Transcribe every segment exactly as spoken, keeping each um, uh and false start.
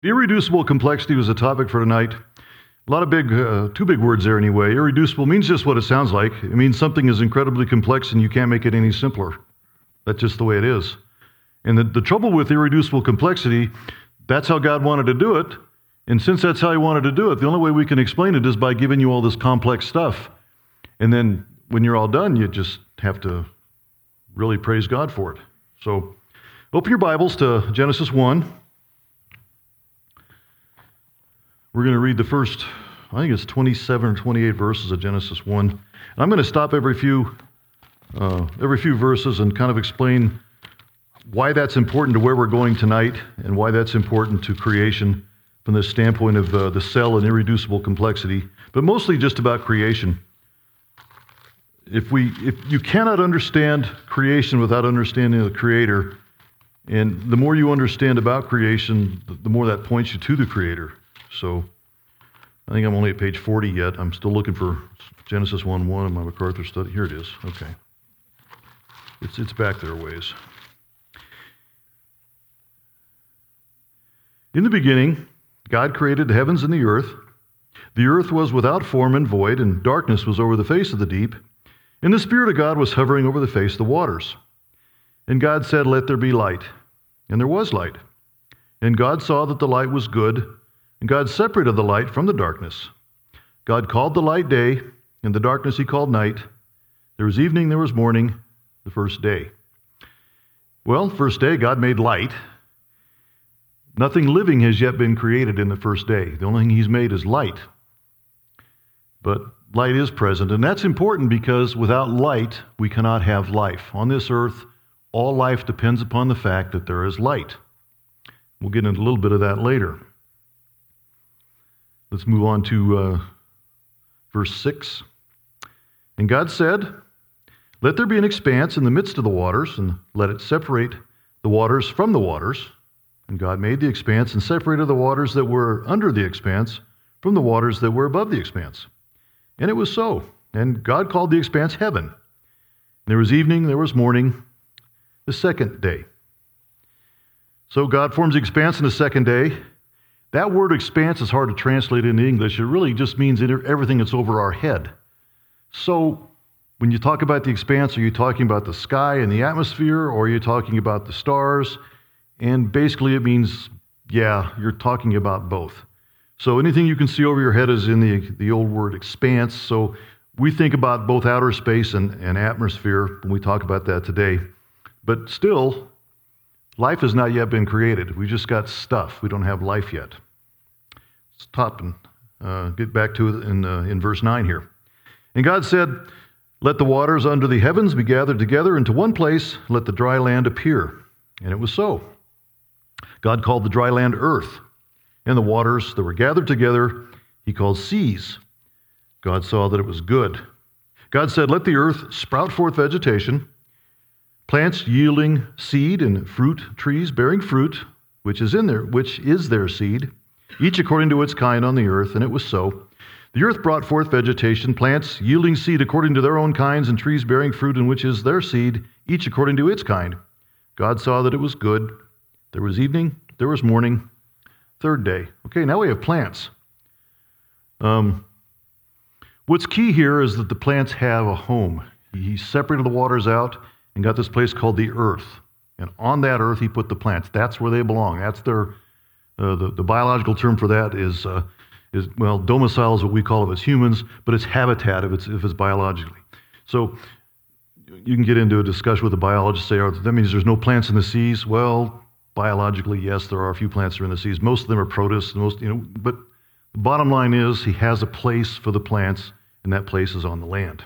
Irreducible complexity was the topic for tonight. A lot of big, uh, two big words there anyway. Irreducible means just what it sounds like. It means something is incredibly complex and you can't make it any simpler. That's just the way it is. And the, the trouble with irreducible complexity, that's how God wanted to do it. And since that's how he wanted to do it, the only way we can explain it is by giving you all this complex stuff. And then when you're all done, you just have to really praise God for it. So open your Bibles to Genesis one. We're going to read the first, I think it's twenty-seven or twenty-eight verses of Genesis one. And I'm going to stop every few, uh, every few verses and kind of explain why that's important to where we're going tonight and why that's important to creation from the standpoint of uh, the cell and irreducible complexity, but mostly just about creation. If we, if you cannot understand creation without understanding the Creator, and the more you understand about creation, the more that points you to the Creator. So I think I'm only at page forty yet. I'm still looking for Genesis one one in my MacArthur study. Here it is. Okay. It's it's back there a ways. In the beginning, God created the heavens and the earth. The earth was without form and void, and darkness was over the face of the deep. And the Spirit of God was hovering over the face of the waters. And God said, "Let there be light." And there was light. And God saw that the light was good. And God separated the light from the darkness. God called the light day, and the darkness he called night. There was evening, there was morning, the first day. Well, first day, God made light. Nothing living has yet been created in the first day. The only thing he's made is light. But light is present, and that's important because without light, we cannot have life. On this earth, all life depends upon the fact that there is light. We'll get into a little bit of that later. Let's move on to uh, verse six. And God said, "Let there be an expanse in the midst of the waters, and let it separate the waters from the waters." And God made the expanse and separated the waters that were under the expanse from the waters that were above the expanse. And it was so. And God called the expanse heaven. There was evening, there was morning, the second day. So God forms the expanse in the second day. That word expanse is hard to translate into English. It really just means everything that's over our head. So when you talk about the expanse, are you talking about the sky and the atmosphere, or are you talking about the stars? And basically it means, yeah, you're talking about both. So anything you can see over your head is in the, the old word expanse. So we think about both outer space and, and atmosphere when we talk about that today. But still, life has not yet been created. We just got stuff. We don't have life yet. Let's stop and uh, get back to it in, uh, in verse nine here. And God said, "Let the waters under the heavens be gathered together into one place. Let the dry land appear." And it was so. God called the dry land earth, and the waters that were gathered together he called seas. God saw that it was good. God said, "Let the earth sprout forth vegetation, plants yielding seed and fruit trees bearing fruit, which is in there, which is their seed, each according to its kind on the earth." And it was so. The earth brought forth vegetation, plants yielding seed according to their own kinds, and trees bearing fruit, in which is their seed, each according to its kind. God saw that it was good. There was evening, there was morning, third day. Okay, now we have plants. Um, what's key here is that the plants have a home. He separated the waters out and got this place called the earth. And on that earth, he put the plants. That's where they belong. That's their, uh, the, the biological term for that is, uh, is well, domicile is what we call it as humans, but it's habitat if it's, if it's biologically. So you can get into a discussion with the biologists, say, oh, that means there's no plants in the seas. Well, biologically, yes, there are a few plants that are in the seas. Most of them are protists, most, you know, but the bottom line is he has a place for the plants, and that place is on the land.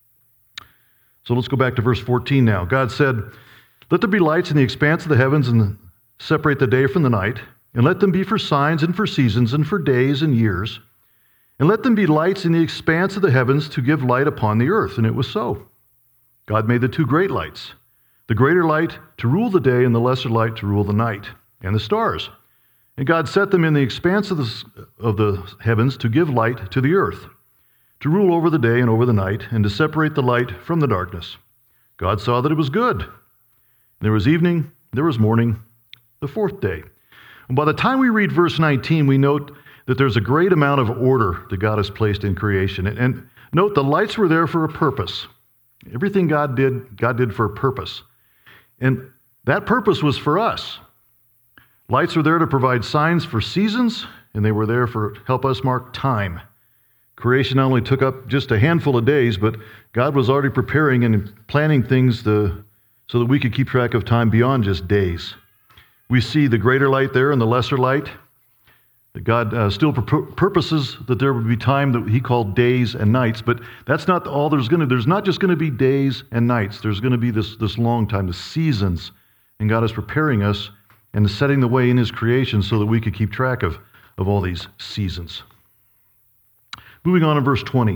So let's go back to verse fourteen now. God said, "Let there be lights in the expanse of the heavens, and separate the day from the night, and let them be for signs and for seasons and for days and years. And let them be lights in the expanse of the heavens to give light upon the earth." And it was so. God made the two great lights, the greater light to rule the day and the lesser light to rule the night, and the stars. And God set them in the expanse of the, of the heavens to give light to the earth, to rule over the day and over the night, and to separate the light from the darkness. God saw that it was good. There was evening, there was morning, the fourth day. And by the time we read verse nineteen, we note that there's a great amount of order that God has placed in creation. And, and note the lights were there for a purpose. Everything God did, God did for a purpose. And that purpose was for us. Lights were there to provide signs for seasons, and they were there for help us mark time. Creation not only took up just a handful of days, but God was already preparing and planning things to, so that we could keep track of time beyond just days. We see the greater light there and the lesser light. That God uh, still pur- purposes that there would be time that he called days and nights, but that's not all there's going to. There's not just going to be days and nights. There's going to be this, this long time, the seasons, and God is preparing us and setting the way in his creation so that we could keep track of, of all these seasons. Moving on in verse twenty.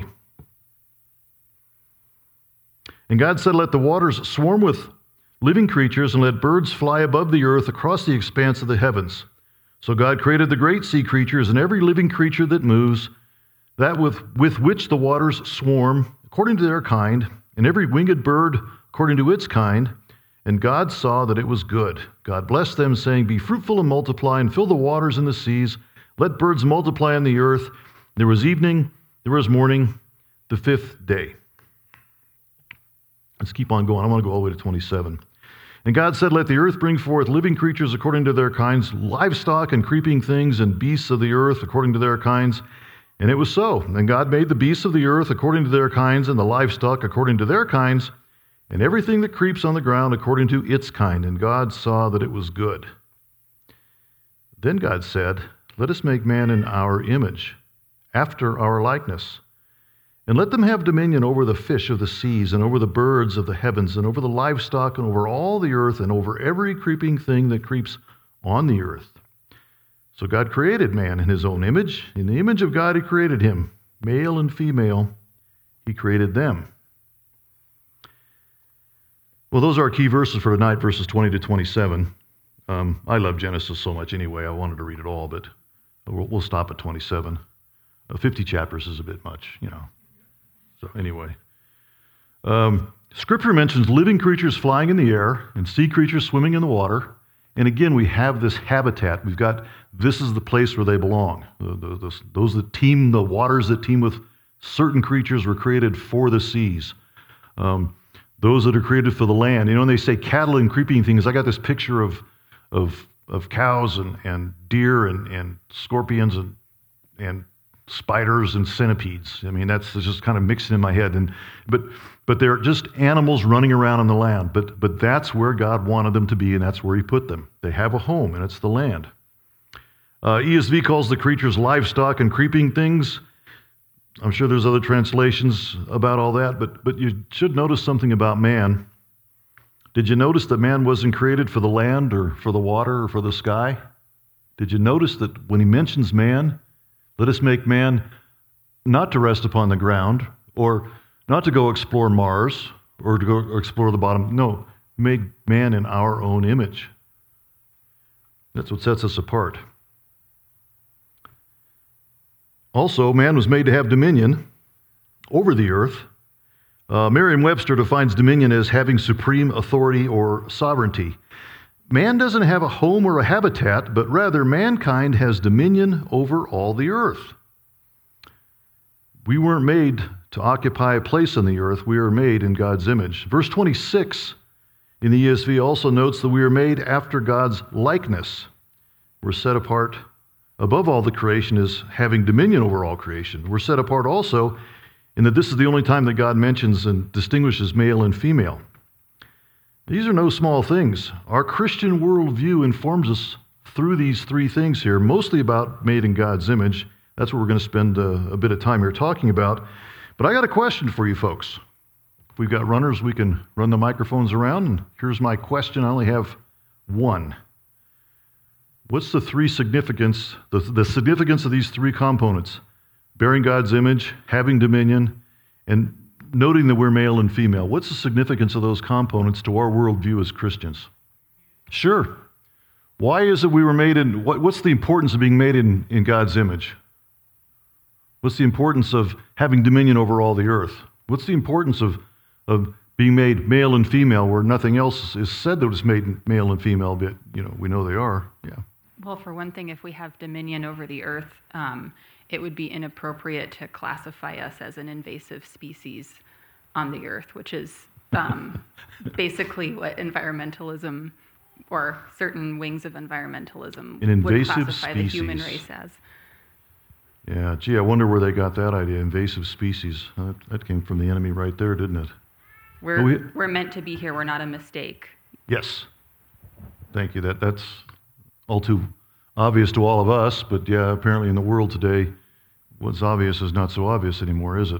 And God said, let the waters swarm with living creatures and let birds fly above the earth across the expanse of the heavens. So God created the great sea creatures and every living creature that moves, that with, with which the waters swarm, according to their kind, and every winged bird according to its kind. And God saw that it was good. God blessed them, saying, be fruitful and multiply, and fill the waters and the seas. Let birds multiply on the earth. There was evening, there was morning, the fifth day. Let's keep on going. I want to go all the way to twenty-seven. And God said, let the earth bring forth living creatures according to their kinds, livestock and creeping things, and beasts of the earth according to their kinds. And it was so. And God made the beasts of the earth according to their kinds, and the livestock according to their kinds, and everything that creeps on the ground according to its kind. And God saw that it was good. Then God said, let us make man in our image, after our likeness. And let them have dominion over the fish of the seas, and over the birds of the heavens, and over the livestock, and over all the earth, and over every creeping thing that creeps on the earth. So God created man in his own image. In the image of God he created him. Male and female, he created them. Well, those are our key verses for tonight, verses twenty to twenty-seven. Um, I love Genesis so much anyway. I wanted to read it all, but we'll, we'll stop at twenty-seven. Uh, fifty chapters is a bit much, you know. So anyway, um, Scripture mentions living creatures flying in the air and sea creatures swimming in the water. And again, we have this habitat. We've got, this is the place where they belong. The, the, the, those that teem, the waters that teem with certain creatures were created for the seas. Um, those that are created for the land. You know, when they say cattle and creeping things, I got this picture of of of cows and, and deer and, and scorpions and and spiders and centipedes. I mean, that's just kind of mixing in my head. And but but they're just animals running around on the land. But but that's where God wanted them to be, and that's where he put them. They have a home, and it's the land. Uh, E S V calls the creatures livestock and creeping things. I'm sure there's other translations about all that, but but you should notice something about man. Did you notice that man wasn't created for the land or for the water or for the sky? Did you notice that when he mentions man, let us make man not to rest upon the ground, or not to go explore Mars, or to go explore the bottom. No, make man in our own image. That's what sets us apart. Also, man was made to have dominion over the earth. Uh, Merriam-Webster defines dominion as having supreme authority or sovereignty. Man doesn't have a home or a habitat, but rather mankind has dominion over all the earth. We weren't made to occupy a place on the earth. We are made in God's image. Verse twenty-six in the E S V also notes that we are made after God's likeness. We're set apart above all the creation as having dominion over all creation. We're set apart also in that this is the only time that God mentions and distinguishes male and female. These are no small things. Our Christian worldview informs us through these three things here, mostly about made in God's image. That's what we're going to spend a, a bit of time here talking about. But I got a question for you folks. If we've got runners, we can run the microphones around. And here's my question. I only have one. What's the three significance, the, the significance of these three components? Bearing God's image, having dominion, and noting that we're male and female. What's the significance of those components to our worldview as Christians? Sure. Why is it we were made in, what, what's the importance of being made in, in God's image? What's the importance of having dominion over all the earth? What's the importance of, of being made male and female where nothing else is said that was made male and female, but, you know, we know they are. Yeah. Well, for one thing, if we have dominion over the earth, um, it would be inappropriate to classify us as an invasive species on the earth, which is um, basically what environmentalism or certain wings of environmentalism An would invasive classify the human species. race as. Yeah, gee, I wonder where they got that idea, invasive species. Uh, that, that came from the enemy right there, didn't it? We're, we, we're meant to be here. We're not a mistake. Yes. Thank you. That That's all too obvious to all of us, but yeah, apparently in the world today, what's obvious is not so obvious anymore, is it?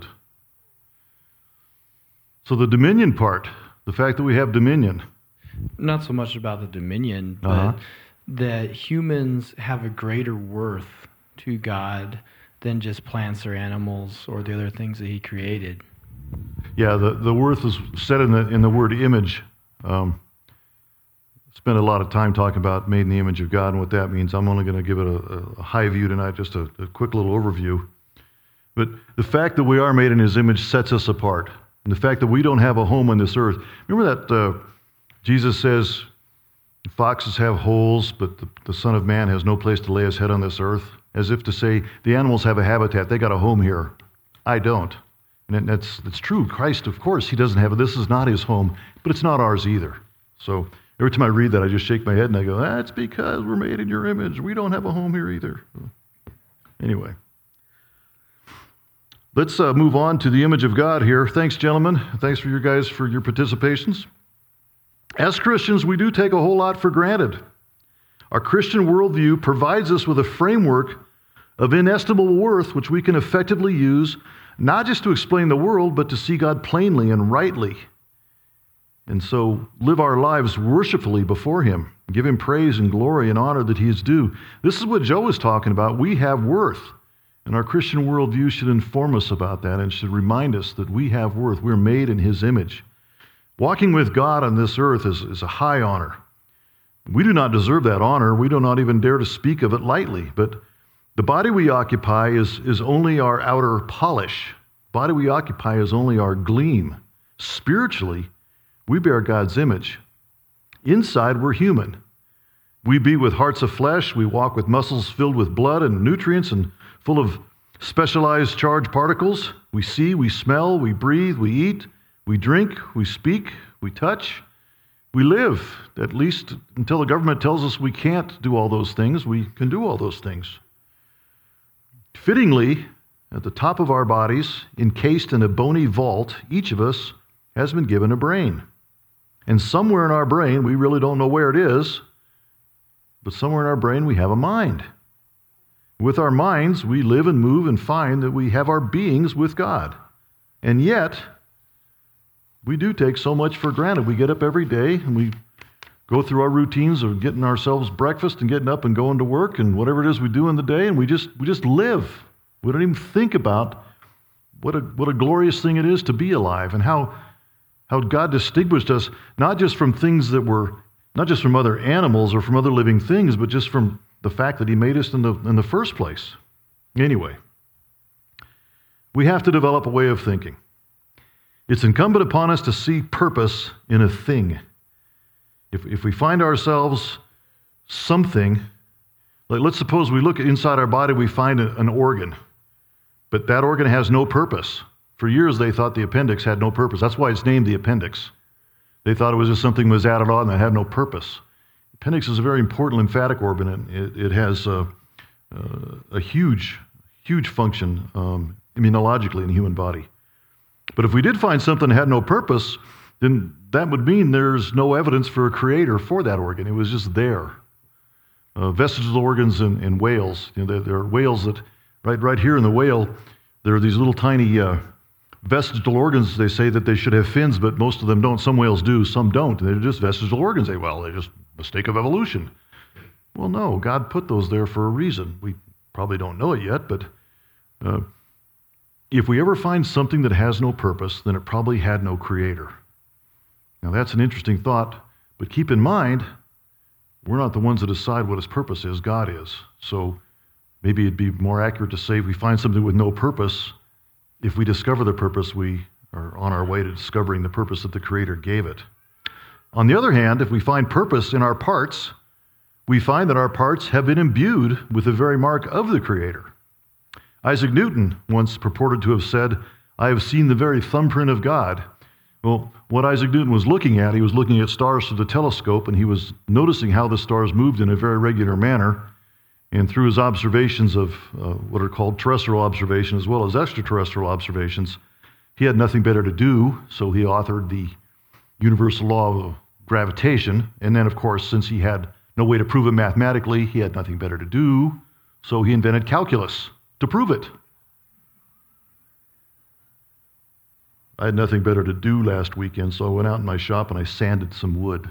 So the dominion part, the fact that we have dominion. Not so much about the dominion, but Uh-huh. that humans have a greater worth to God than just plants or animals or the other things that he created. Yeah, the, the worth is said in the in the word image. Um, spent a lot of time talking about made in the image of God and what that means. I'm only going to give it a, a high view tonight, just a, a quick little overview. But the fact that we are made in his image sets us apart. And the fact that we don't have a home on this earth. Remember that uh, Jesus says, foxes have holes, but the, the Son of Man has no place to lay his head on this earth? As if to say, the animals have a habitat, they got a home here. I don't. And that's, that's true. Christ, of course, he doesn't have it. This is not his home, but it's not ours either. So every time I read that, I just shake my head and I go, that's because we're made in your image. We don't have a home here either. Anyway. Let's uh, move on to the image of God here. Thanks, gentlemen. Thanks for you guys for your participations. As Christians, we do take a whole lot for granted. Our Christian worldview provides us with a framework of inestimable worth which we can effectively use not just to explain the world, but to see God plainly and rightly. And so live our lives worshipfully before him. Give him praise and glory and honor that he is due. This is what Joe was talking about. We have worth. And our Christian worldview should inform us about that and should remind us that we have worth. We're made in his image. Walking with God on this earth is, is a high honor. We do not deserve that honor. We do not even dare to speak of it lightly. But the body we occupy is, is only our outer polish. The body we occupy is only our gleam. Spiritually, we bear God's image. Inside, we're human. We beat with hearts of flesh. We walk with muscles filled with blood and nutrients and full of specialized charged particles. We see, we smell, we breathe, we eat, we drink, we speak, we touch, we live. At least until the government tells us we can't do all those things, we can do all those things. Fittingly, at the top of our bodies, encased in a bony vault, each of us has been given a brain. And somewhere in our brain, we really don't know where it is, but somewhere in our brain we have a mind. With our minds, we live and move and find that we have our beings with God. And yet, we do take so much for granted. We get up every day and we go through our routines of getting ourselves breakfast and getting up and going to work and whatever it is we do in the day, and we just we just live. We don't even think about what a what a glorious thing it is to be alive and how how God distinguished us not just from things that were not just from other animals or from other living things, but just from the fact that he made us in the in the first place. Anyway, we have to develop a way of thinking. It's incumbent upon us to see purpose in a thing. If if we find ourselves something, like let's suppose we look inside our body, we find a, an organ, but that organ has no purpose. For years they thought the appendix had no purpose. That's why it's named the appendix. They thought it was just something that was added on that had no purpose. Appendix is a very important lymphatic organ, and it, it has a, a huge, huge function um, immunologically in the human body. But if we did find something that had no purpose, then that would mean there's no evidence for a creator for that organ. It was just there. Uh, vestigial organs in, in whales. You know, there, there are whales that, right, right here in the whale, there are these little tiny uh, vestigial organs. They say that they should have fins, but most of them don't. Some whales do, some don't. They're just vestigial organs. They, well, they're just a mistake of evolution. Well, no, God put those there for a reason. We probably don't know it yet, but uh, if we ever find something that has no purpose, then it probably had no creator. Now, that's an interesting thought, but keep in mind, we're not the ones that decide what its purpose is. God is. So maybe it'd be more accurate to say if we find something with no purpose, if we discover the purpose, we are on our way to discovering the purpose that the Creator gave it. On the other hand, if we find purpose in our parts, we find that our parts have been imbued with the very mark of the Creator. Isaac Newton once purported to have said, "I have seen the very thumbprint of God." Well, what Isaac Newton was looking at, he was looking at stars through the telescope, and he was noticing how the stars moved in a very regular manner. And through his observations of uh, what are called terrestrial observations as well as extraterrestrial observations, he had nothing better to do, so he authored the universal law of gravitation. And then, of course, since he had no way to prove it mathematically, he had nothing better to do, so he invented calculus to prove it. I had nothing better to do last weekend, so I went out in my shop and I sanded some wood.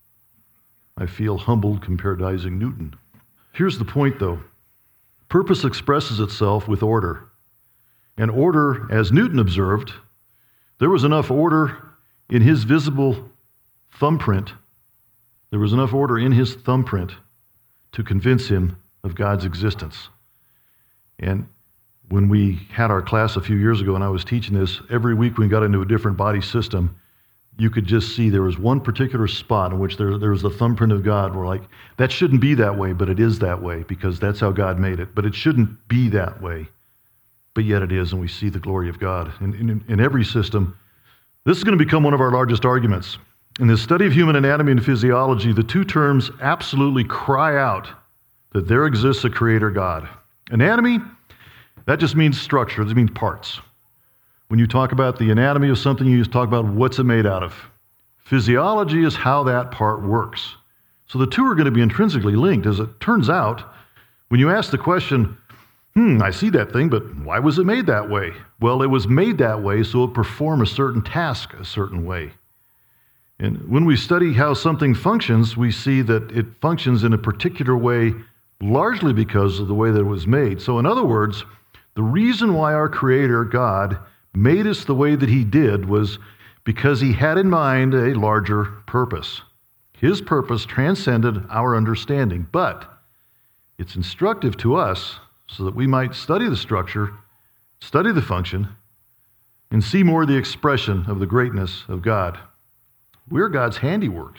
I feel humbled compared to Isaac Newton. Here's the point, though. Purpose expresses itself with order. And order, as Newton observed, there was enough order in his visible thumbprint. There was enough order in his thumbprint to convince him of God's existence. And when we had our class a few years ago and I was teaching this, every week we got into a different body system, you could just see there was one particular spot in which there, there was the thumbprint of God. We're like, that shouldn't be that way, but it is that way because that's how God made it. But it shouldn't be that way, but yet it is, and we see the glory of God. In, in, in every system, this is going to become one of our largest arguments. In the study of human anatomy and physiology, the two terms absolutely cry out that there exists a creator God. Anatomy, that just means structure. It means parts. When you talk about the anatomy of something, you just talk about what's it made out of. Physiology is how that part works. So the two are going to be intrinsically linked. As it turns out, when you ask the question, hmm, I see that thing, but why was it made that way? Well, it was made that way so it perform a certain task a certain way. And when we study how something functions, we see that it functions in a particular way largely because of the way that it was made. So in other words, the reason why our Creator, God, made us the way that He did was because He had in mind a larger purpose. His purpose transcended our understanding, but it's instructive to us so that we might study the structure, study the function, and see more of the expression of the greatness of God. We're God's handiwork.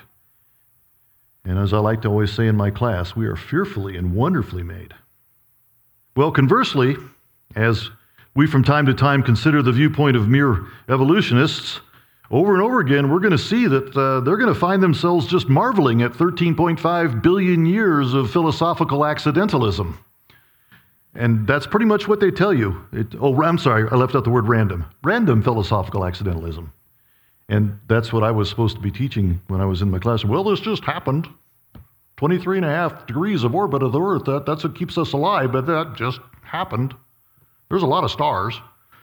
And as I like to always say in my class, we are fearfully and wonderfully made. Well, conversely, as we from time to time consider the viewpoint of mere evolutionists, over and over again, we're going to see that uh, they're going to find themselves just marveling at thirteen point five billion years of philosophical accidentalism. And that's pretty much what they tell you. It, oh, I'm sorry, I left out the word random. Random philosophical accidentalism. And that's what I was supposed to be teaching when I was in my class. Well, this just happened. twenty-three and a half degrees of orbit of the Earth, that, that's what keeps us alive, but that just happened. There's a lot of stars.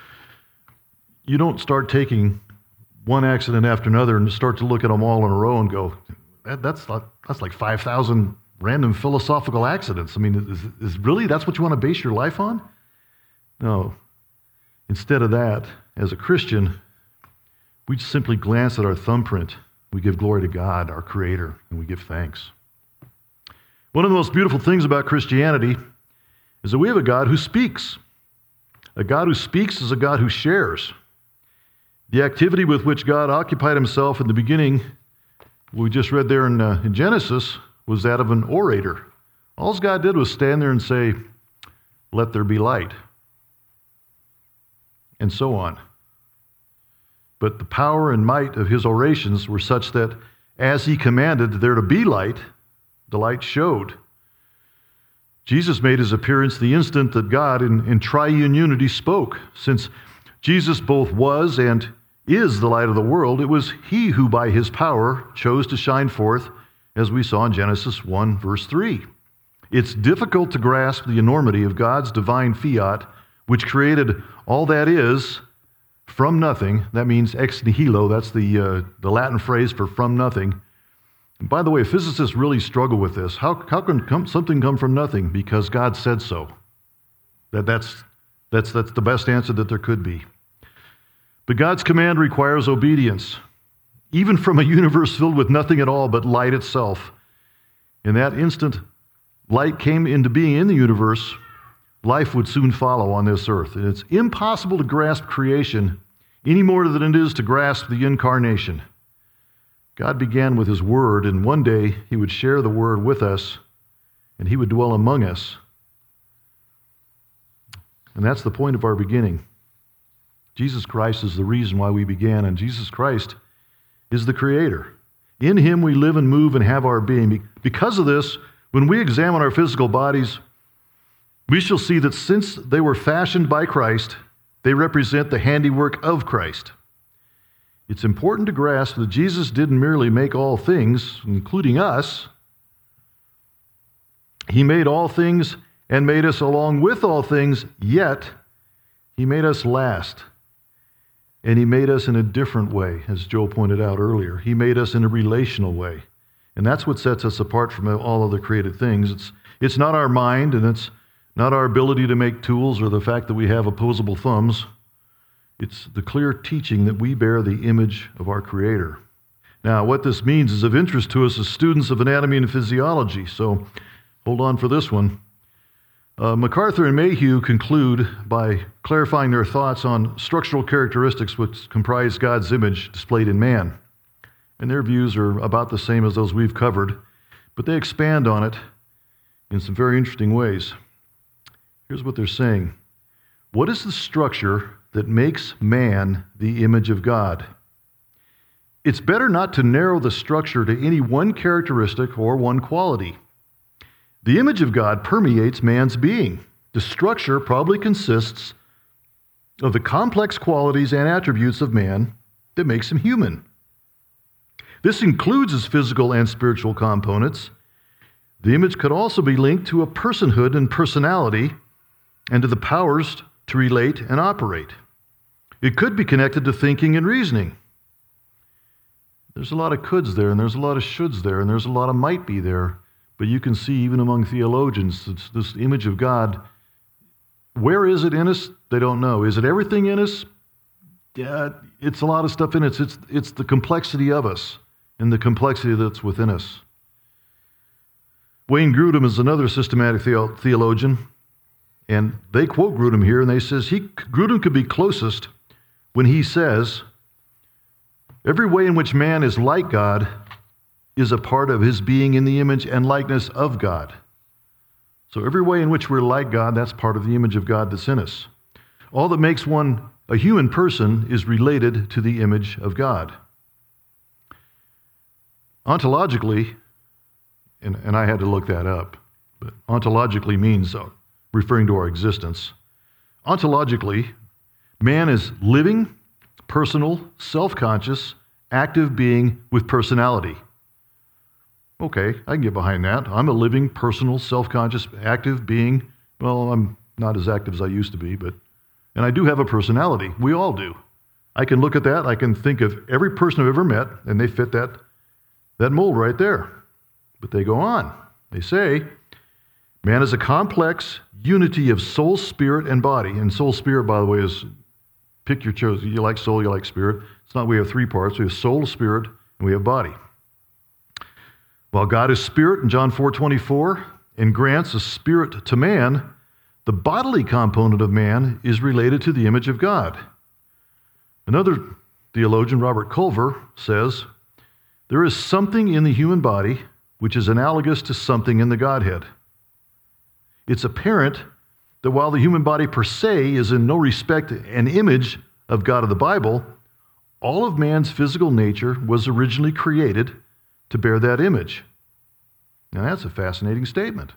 You don't start taking one accident after another and start to look at them all in a row and go, that, that's, like, that's like five thousand random philosophical accidents. I mean, is, is really, that's what you want to base your life on? No. Instead of that, as a Christian, we just simply glance at our thumbprint. We give glory to God, our Creator, and we give thanks. One of the most beautiful things about Christianity is that we have a God who speaks. A God who speaks is a God who shares. The activity with which God occupied himself in the beginning, we just read there in, uh, in Genesis, was that of an orator. All God did was stand there and say, "Let there be light," and so on. But the power and might of his orations were such that as he commanded there to be light, the light showed. Jesus made his appearance the instant that God in, in triune unity spoke. Since Jesus both was and is the light of the world, it was he who by his power chose to shine forth, as we saw in Genesis one, verse three. It's difficult to grasp the enormity of God's divine fiat, which created all that is from nothing. That means ex nihilo. That's the, uh, the Latin phrase for from nothing. And by the way, physicists really struggle with this. How, how can come, something come from nothing? Because God said so. That, that's, that's, that's the best answer that there could be. But God's command requires obedience, even from a universe filled with nothing at all but light itself. In that instant, light came into being in the universe. Life would soon follow on this earth. And it's impossible to grasp creation any more than it is to grasp the incarnation. God began with his word, and one day he would share the word with us and he would dwell among us. And that's the point of our beginning. Jesus Christ is the reason why we began, and Jesus Christ is the Creator. In him we live and move and have our being. Because of this, when we examine our physical bodies, we shall see that since they were fashioned by Christ, they represent the handiwork of Christ. It's important to grasp that Jesus didn't merely make all things, including us. He made all things and made us along with all things, yet he made us last. And he made us in a different way, as Joe pointed out earlier. He made us in a relational way. And that's what sets us apart from all other created things. It's, it's not our mind, and it's not our ability to make tools or the fact that we have opposable thumbs. It's the clear teaching that we bear the image of our Creator. Now, what this means is of interest to us as students of anatomy and physiology, so hold on for this one. Uh, MacArthur and Mayhew conclude by clarifying their thoughts on structural characteristics which comprise God's image displayed in man. And their views are about the same as those we've covered, but they expand on it in some very interesting ways. Here's what they're saying. What is the structure that makes man the image of God? It's better not to narrow the structure to any one characteristic or one quality. The image of God permeates man's being. The structure probably consists of the complex qualities and attributes of man that makes him human. This includes his physical and spiritual components. The image could also be linked to a personhood and personality and to the powers to relate and operate. It could be connected to thinking and reasoning. There's a lot of coulds there, and there's a lot of shoulds there, and there's a lot of might be there. But you can see even among theologians, it's this image of God, where is it in us? They don't know. Is it everything in us? Yeah, it's a lot of stuff in us. It's, it's the complexity of us and the complexity that's within us. Wayne Grudem is another systematic theo- theologian, and they quote Grudem here, and they says, he, Grudem could be closest when he says, every way in which man is like God is a part of his being in the image and likeness of God. So every way in which we're like God, that's part of the image of God that's in us. All that makes one a human person is related to the image of God. Ontologically, and, and I had to look that up, but ontologically means uh, referring to our existence. Ontologically, man is living, personal, self-conscious, active being with personality. Okay, I can get behind that. I'm a living, personal, self-conscious, active being. Well, I'm not as active as I used to be, but, and I do have a personality. We all do. I can look at that. I can think of every person I've ever met, and they fit that, that mold right there. But they go on. They say, man is a complex unity of soul, spirit, and body. And soul, spirit, by the way, is pick your choice. You like soul, you like spirit. It's not we have three parts. We have soul, spirit, and we have body. While God is spirit in John four twenty-four and grants a spirit to man, the bodily component of man is related to the image of God. Another theologian, Robert Culver, says, there is something in the human body which is analogous to something in the Godhead. It's apparent that while the human body per se is in no respect an image of God of the Bible, all of man's physical nature was originally created to bear that image. Now that's a fascinating statement.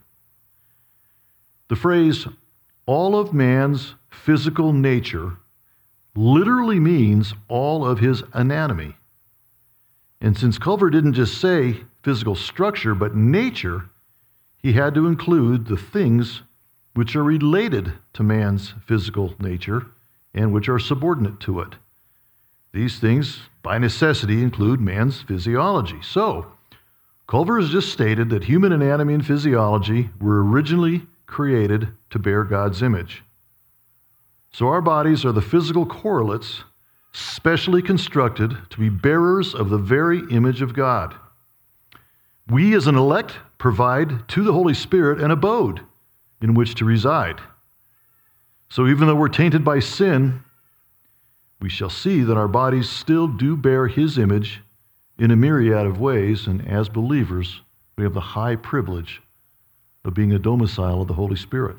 The phrase, all of man's physical nature, literally means all of his anatomy. And since Culver didn't just say physical structure, but nature, he had to include the things which are related to man's physical nature and which are subordinate to it. These things, by necessity, include man's physiology. So, Culver has just stated that human anatomy and physiology were originally created to bear God's image. So our bodies are the physical correlates specially constructed to be bearers of the very image of God. We as an elect provide to the Holy Spirit an abode in which to reside. So even though we're tainted by sin, we shall see that our bodies still do bear His image in a myriad of ways, and as believers, we have the high privilege of being a domicile of the Holy Spirit.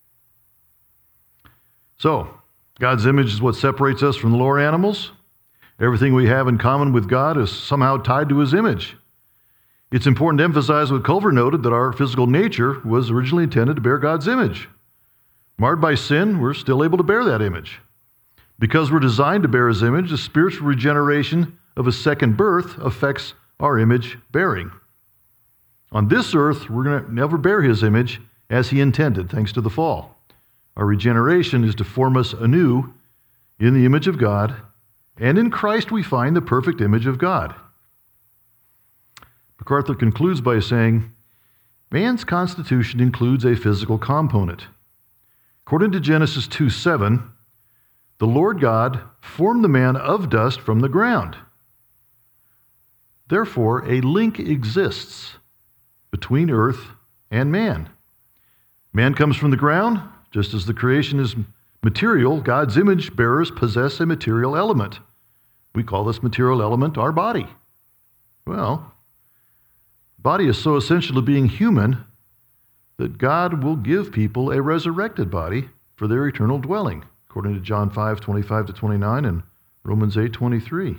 So, God's image is what separates us from the lower animals. Everything we have in common with God is somehow tied to his image. It's important to emphasize what Culver noted, that our physical nature was originally intended to bear God's image. Marred by sin, we're still able to bear that image. Because we're designed to bear his image, the spiritual regeneration of a second birth affects our image bearing. On this earth, we're going to never bear his image as he intended, thanks to the fall. Our regeneration is to form us anew in the image of God, and in Christ we find the perfect image of God. MacArthur concludes by saying, man's constitution includes a physical component. According to Genesis two seven, the Lord God formed the man of dust from the ground. Therefore, a link exists between earth and man. Man comes from the ground. Just as the creation is material, God's image bearers possess a material element. We call this material element our body. Well, body is so essential to being human that God will give people a resurrected body for their eternal dwelling, according to John five twenty-five to twenty-nine and Romans eight twenty-three.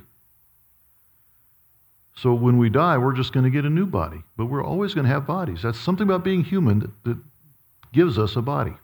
So when we die, we're just going to get a new body, but we're always going to have bodies. That's something about being human that, that gives us a body.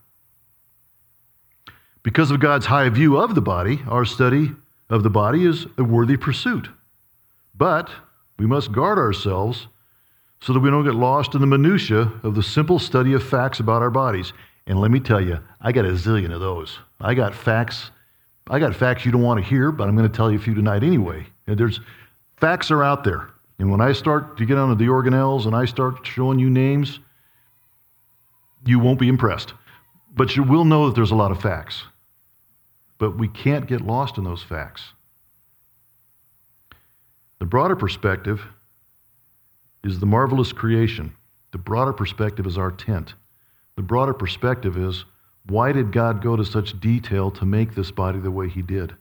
Because of God's high view of the body, our study of the body is a worthy pursuit. But we must guard ourselves so that we don't get lost in the minutia of the simple study of facts about our bodies. And let me tell you, I got a zillion of those. I got facts. I got facts you don't want to hear, but I'm going to tell you a few tonight anyway. And there's facts are out there. And when I start to get onto the organelles and I start showing you names, you won't be impressed. But you will know that there's a lot of facts. But we can't get lost in those facts. The broader perspective is the marvelous creation. The broader perspective is our tent. The broader perspective is, why did God go to such detail to make this body the way he did?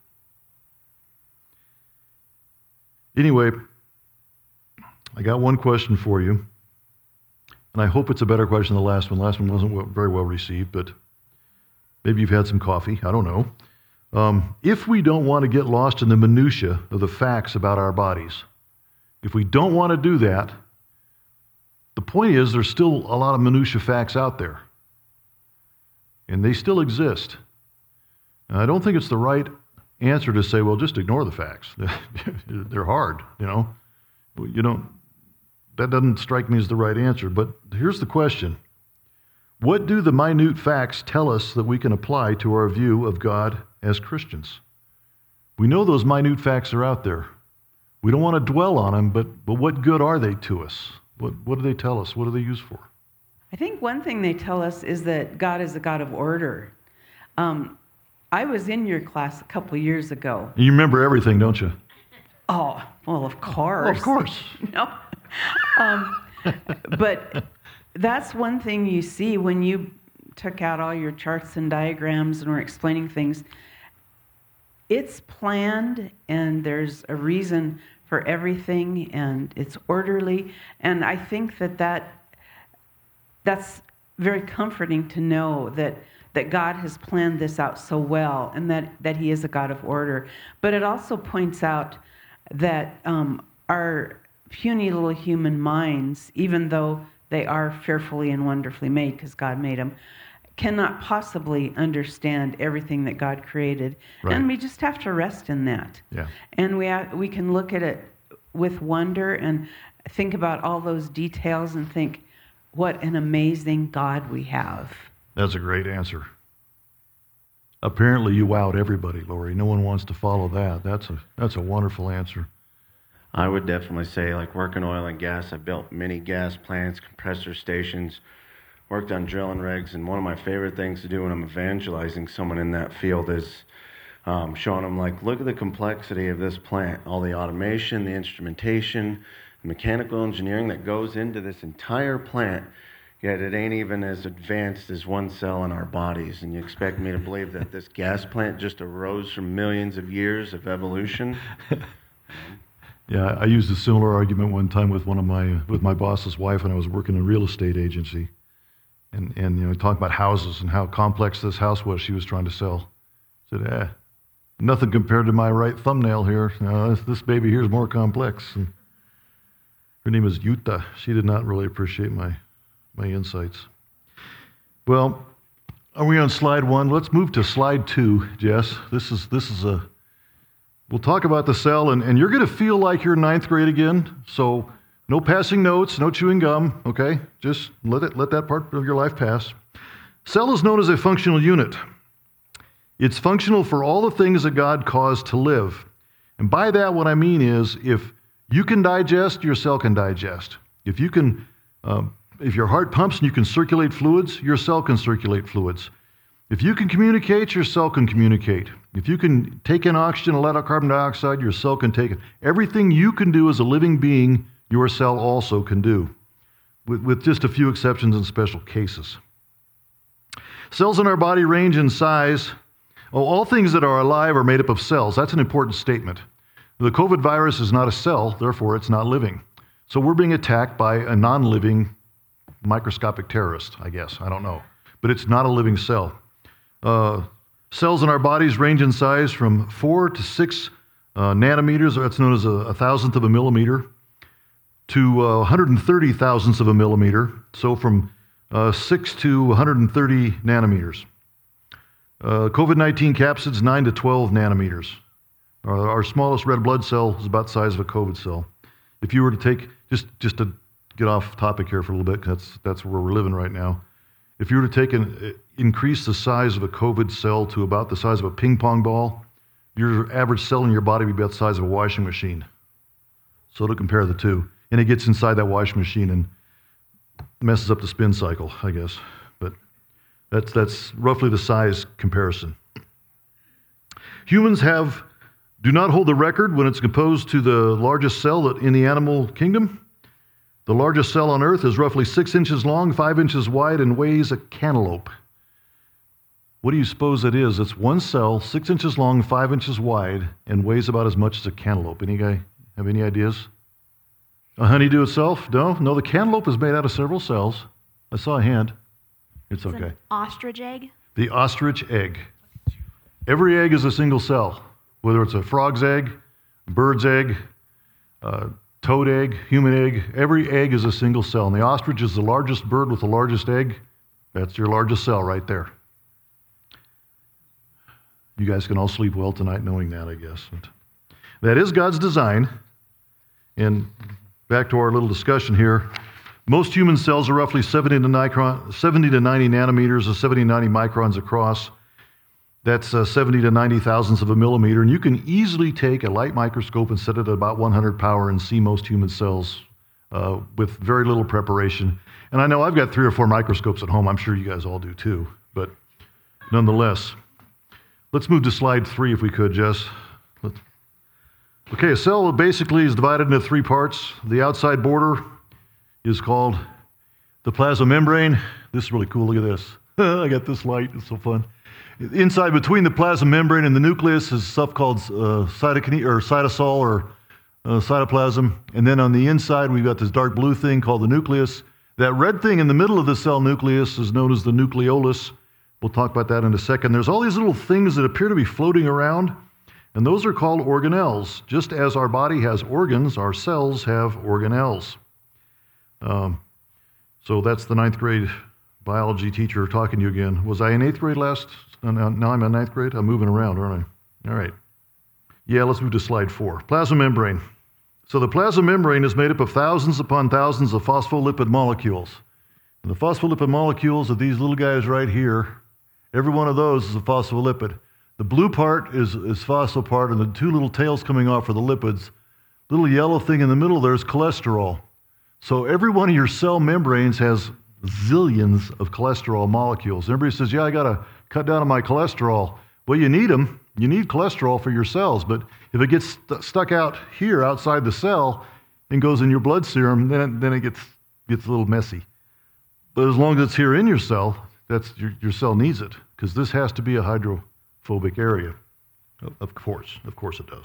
Anyway, I got one question for you, and I hope it's a better question than the last one. The last one wasn't very well received, but maybe you've had some coffee. I don't know. Um, if we don't want to get lost in the minutia of the facts about our bodies, if we don't want to do that, the point is there's still a lot of minutia facts out there, and they still exist. And I don't think it's the right answer to say, well, just ignore the facts. They're hard, you know. You don't. That doesn't strike me as the right answer. But here's the question: what do the minute facts tell us that we can apply to our view of God as Christians? We know those minute facts are out there. We don't want to dwell on them, but, but what good are they to us? What, what do they tell us? What are they used for? I think one thing they tell us is that God is a God of order. Um, I was in your class a couple of years ago. You remember everything, don't you? Oh, well, of course. Well, of course. No. Um, but that's one thing you see when you took out all your charts and diagrams and were explaining things. It's planned, and there's a reason for everything, and it's orderly. And I think that, that that's very comforting to know that, that God has planned this out so well, and that, that he is a God of order. But it also points out that um, our puny little human minds, even though they are fearfully and wonderfully made, because God made them, cannot possibly understand everything that God created. Right. And we just have to rest in that. Yeah. And we ha- we can look at it with wonder and think about all those details and think, what an amazing God we have. That's a great answer. Apparently you wowed everybody, Lori. No one wants to follow that. That's a that's a wonderful answer. I would definitely say, like, working oil and gas, I've built many gas plants, compressor stations, worked on drilling rigs, and one of my favorite things to do when I'm evangelizing someone in that field is um, showing them, like, look at the complexity of this plant, all the automation, the instrumentation, the mechanical engineering that goes into this entire plant, yet it ain't even as advanced as one cell in our bodies. And you expect me to believe that this gas plant just arose from millions of years of evolution? Yeah, I used a similar argument one time with one of my with my boss's wife when I was working in a real estate agency. And, and you know, talk about houses and how complex this house was she was trying to sell. I said, eh, nothing compared to my right thumbnail here. No, this, this baby here is more complex. And her name is Yuta. She did not really appreciate my, my insights. Well, are we on slide one? Let's move to slide two, Jess. This is this is a, we'll talk about the cell, and, and you're going to feel like you're in ninth grade again, so no passing notes, no chewing gum, okay? Just let it let that part of your life pass. Cell is known as a functional unit. It's functional for all the things that God caused to live. And by that, what I mean is, if you can digest, your cell can digest. If you can, um, if your heart pumps and you can circulate fluids, your cell can circulate fluids. If you can communicate, your cell can communicate. If you can take in oxygen and let out carbon dioxide, your cell can take it. Everything you can do as a living being, your cell also can do, with, with just a few exceptions and special cases. Cells in our body range in size. Oh, all things that are alive are made up of cells. That's an important statement. The COVID virus is not a cell, therefore it's not living. So we're being attacked by a non-living microscopic terrorist, I guess. I don't know. But it's not a living cell. Uh, cells in our bodies range in size from four to six uh, nanometers, or that's known as a, a thousandth of a millimeter, to uh, one hundred thirty thousandths of a millimeter, so from uh, six to one hundred thirty nanometers. Uh, COVID nineteen capsids, nine to twelve nanometers. Our, our smallest red blood cell is about the size of a COVID cell. If you were to take, just, just to get off topic here for a little bit, that's, that's where we're living right now. If you were to take and increase the size of a COVID cell to about the size of a ping pong ball, your average cell in your body would be about the size of a washing machine. So to compare the two. And it gets inside that washing machine and messes up the spin cycle, I guess. But that's that's roughly the size comparison. Humans have do not hold the record when it's composed to the largest cell in the animal kingdom. The largest cell on Earth is roughly six inches long, five inches wide, and weighs a cantaloupe. What do you suppose it is? It's one cell, six inches long, five inches wide, and weighs about as much as a cantaloupe. Any guy have any ideas? A honeydew itself? No? No, the cantaloupe is made out of several cells. I saw a hand. It's It's okay. an ostrich egg. The ostrich egg. Every egg is a single cell, whether it's a frog's egg, bird's egg, uh, toad egg, human egg. Every egg is a single cell. And the ostrich is the largest bird with the largest egg. That's your largest cell right there. You guys can all sleep well tonight knowing that, I guess. But that is God's design. And back to our little discussion here. Most human cells are roughly seventy to ninety nanometers or seventy to ninety microns across. That's uh, seventy to ninety thousandths of a millimeter. And you can easily take a light microscope and set it at about one hundred power and see most human cells uh, with very little preparation. And I know I've got three or four microscopes at home. I'm sure you guys all do too. But nonetheless, let's move to slide three if we could, Jess. Let's Okay, a cell basically is divided into three parts. The outside border is called the plasma membrane. This is really cool. Look at this. I got this light. It's so fun. Inside between the plasma membrane and the nucleus is stuff called uh, cytokine or cytosol or uh, cytoplasm. And then on the inside, we've got this dark blue thing called the nucleus. That red thing in the middle of the cell nucleus is known as the nucleolus. We'll talk about that in a second. There's all these little things that appear to be floating around. And those are called organelles. Just as our body has organs, our cells have organelles. Um, so that's the ninth grade biology teacher talking to you again. Was I in eighth grade last? Now I'm in ninth grade? I'm moving around, aren't I? All right. Yeah, let's move to slide four. Plasma membrane. So the plasma membrane is made up of thousands upon thousands of phospholipid molecules. And the phospholipid molecules are these little guys right here. Every one of those is a phospholipid. The blue part is, is phosphopart, and the two little tails coming off are the lipids. Little yellow thing in the middle there is cholesterol. So every one of your cell membranes has zillions of cholesterol molecules. Everybody says, yeah, I got to cut down on my cholesterol. Well, you need them. You need cholesterol for your cells, but if it gets st- stuck out here outside the cell and goes in your blood serum, then it, then it gets, gets a little messy. But as long as it's here in your cell, that's your, your cell needs it, because this has to be a hydro phobic area. Of course, of course it does.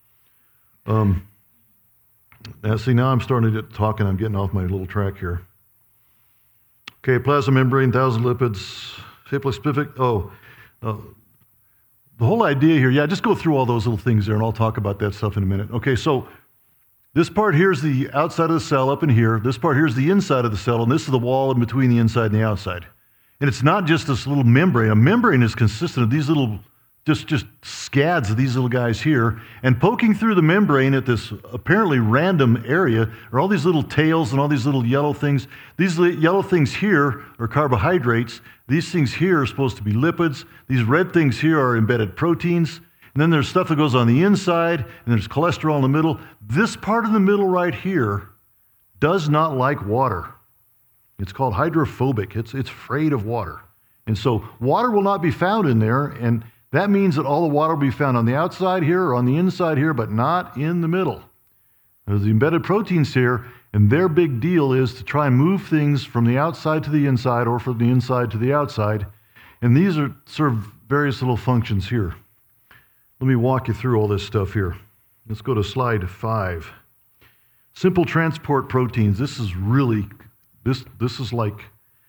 Um, now, see, now I'm starting to get talking. I'm getting off my little track here. Okay, plasma membrane, thousand lipids, specific. Oh, uh, the whole idea here, yeah, just go through all those little things there, and I'll talk about that stuff in a minute. Okay, so this part here is the outside of the cell up in here. This part here is the inside of the cell, and this is the wall in between the inside and the outside. And it's not just this little membrane. A membrane is consistent of these little, just, just scads of these little guys here. And poking through the membrane at this apparently random area are all these little tails and all these little yellow things. These li- yellow things here are carbohydrates. These things here are supposed to be lipids. These red things here are embedded proteins. And then there's stuff that goes on the inside, and there's cholesterol in the middle. This part in the middle right here does not like water. It's called hydrophobic. It's, it's afraid of water. And so water will not be found in there, and that means that all the water will be found on the outside here or on the inside here, but not in the middle. There's the embedded proteins here, and their big deal is to try and move things from the outside to the inside or from the inside to the outside. And these are serve various little functions here. Let me walk you through all this stuff here. Let's go to slide five. Simple transport proteins. This is really, this, this is like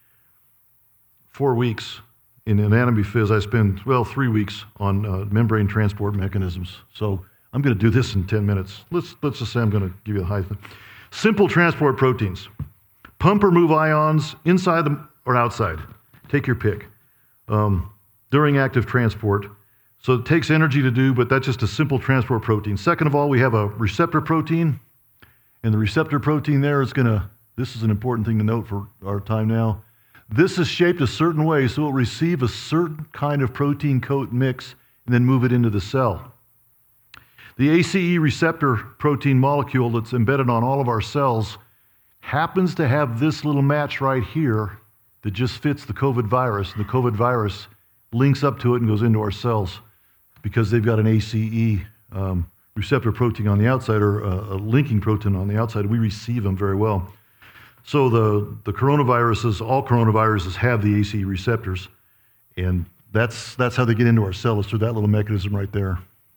four weeks in anatomy phys. I spend, well, three weeks on uh, membrane transport mechanisms. So I'm going to do this in ten minutes. Let's, let's just say I'm going to give you the high thing. Simple transport proteins. Pump or move ions inside them or outside. Take your pick. Um, during active transport. So it takes energy to do, but that's just a simple transport protein. Second of all, we have a receptor protein. And the receptor protein there is going to, this is an important thing to note for our time now. This is shaped a certain way, so it will receive a certain kind of protein coat mix and then move it into the cell. The A C E receptor protein molecule that's embedded on all of our cells happens to have this little match right here that just fits the COVID virus. And the COVID virus links up to it and goes into our cells because they've got an A C E um, receptor protein on the outside or a, a linking protein on the outside. We receive them very well. So the, the coronaviruses, all coronaviruses have the A C E receptors, and that's, that's how they get into our cells, through that little mechanism right there.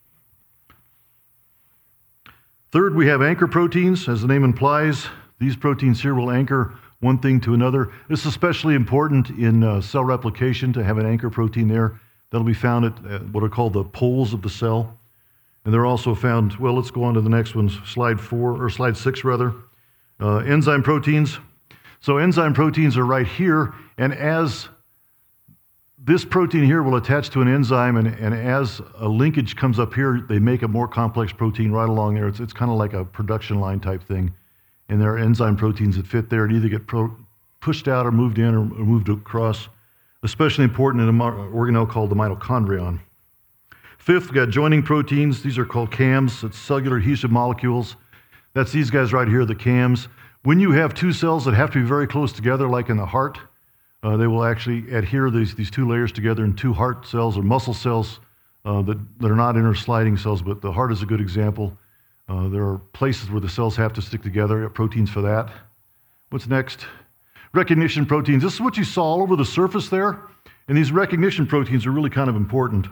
Third, we have anchor proteins. As the name implies, these proteins here will anchor one thing to another. This is especially important in uh, cell replication to have an anchor protein there. That'll be found at uh, what are called the poles of the cell. And they're also found, well, let's go on to the next one, slide four, or slide six rather. Uh, enzyme proteins. So enzyme proteins are right here, and as this protein here will attach to an enzyme, and, and as a linkage comes up here, they make a more complex protein right along there. It's, it's kind of like a production line type thing. And there are enzyme proteins that fit there and either get pro- pushed out or moved in or, or moved across, especially important in an organelle called the mitochondrion. Fifth, we've got joining proteins. These are called C A Ms. It's cellular adhesive molecules. That's these guys right here, the C A Ms. When you have two cells that have to be very close together, like in the heart, uh, they will actually adhere these, these two layers together in two heart cells or muscle cells uh, that, that are not intersliding cells, but the heart is a good example. Uh, there are places where the cells have to stick together, proteins for that. What's next? Recognition proteins. This is what you saw all over the surface there, and these recognition proteins are really kind of important.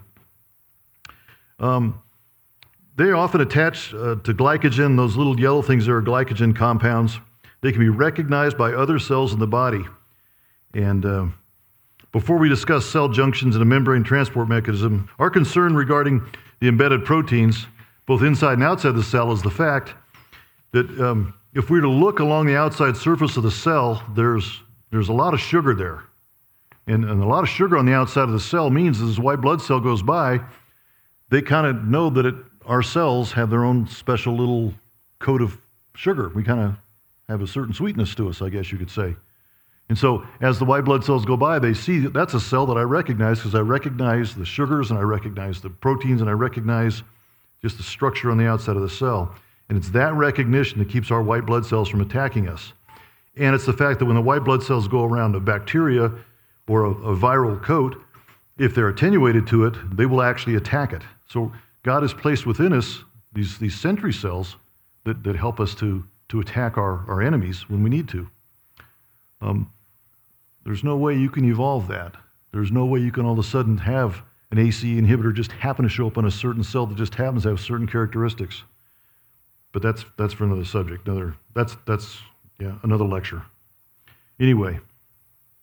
Um, they often attach uh, to glycogen, those little yellow things that are glycogen compounds. They can be recognized by other cells in the body. And uh, before we discuss cell junctions and a membrane transport mechanism, our concern regarding the embedded proteins, both inside and outside the cell, is the fact that um, if we were to look along the outside surface of the cell, there's, there's a lot of sugar there. And, and a lot of sugar on the outside of the cell means as a white blood cell goes by, they kind of know that it, our cells have their own special little coat of sugar. We kind of have a certain sweetness to us, I guess you could say. And so as the white blood cells go by, they see that that's a cell that I recognize because I recognize the sugars and I recognize the proteins and I recognize just the structure on the outside of the cell. And it's that recognition that keeps our white blood cells from attacking us. And it's the fact that when the white blood cells go around a bacteria or a, a viral coat, if they're attenuated to it, they will actually attack it. So God has placed within us these, these sentry cells that, that help us to, to attack our, our enemies when we need to. Um, there's no way you can evolve that. There's no way you can all of a sudden have an A C E inhibitor just happen to show up on a certain cell that just happens to have certain characteristics. But that's that's for another subject. Another that's that's yeah another lecture. Anyway,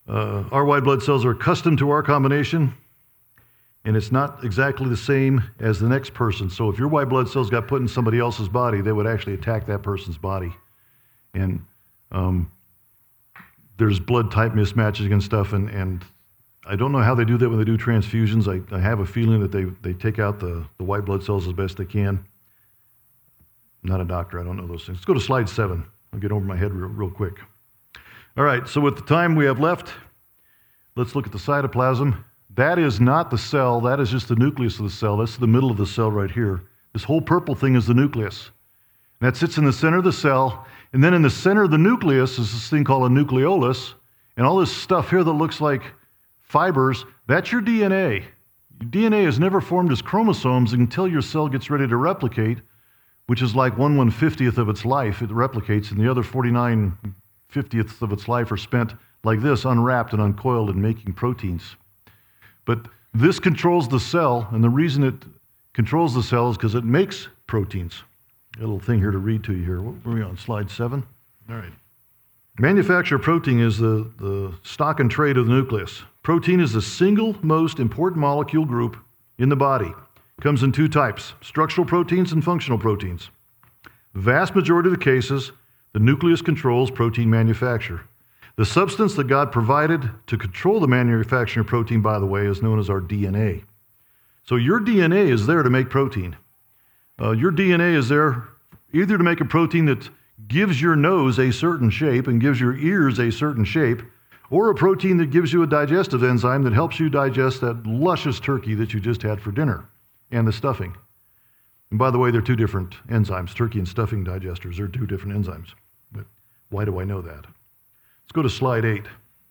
Uh, our white blood cells are accustomed to our combination, and it's not exactly the same as the next person. So if your white blood cells got put in somebody else's body, they would actually attack that person's body. And um, there's blood type mismatches and stuff, and, and I don't know how they do that when they do transfusions. I, I have a feeling that they, they take out the, the white blood cells as best they can. I'm not a doctor, I don't know those things. Let's go to slide seven. I'll get over my head real, real quick. All right, so with the time we have left, let's look at the cytoplasm. That is not the cell, that is just the nucleus of the cell. That's the middle of the cell right here. This whole purple thing is the nucleus. And that sits in the center of the cell, and then in the center of the nucleus is this thing called a nucleolus, and all this stuff here that looks like fibers, that's your D N A. Your D N A is never formed as chromosomes until your cell gets ready to replicate, which is like one one-fiftieth of its life. It replicates, and the other forty-nine fiftieths of its life are spent like this, unwrapped and uncoiled and making proteins. But this controls the cell, and the reason it controls the cell is because it makes proteins. A little thing here to read to you here. What were we on, slide seven? All right. Manufacture of protein is the, the stock and trade of the nucleus. Protein is the single most important molecule group in the body. It comes in two types, structural proteins and functional proteins. The vast majority of the cases, the nucleus controls protein manufacture. The substance that God provided to control the manufacturing of protein, by the way, is known as our D N A. So your D N A is there to make protein. Uh, your D N A is there either to make a protein that gives your nose a certain shape and gives your ears a certain shape, or a protein that gives you a digestive enzyme that helps you digest that luscious turkey that you just had for dinner and the stuffing. And by the way, they're two different enzymes. Turkey and stuffing digesters are two different enzymes. But why do I know that? Let's go to slide eight.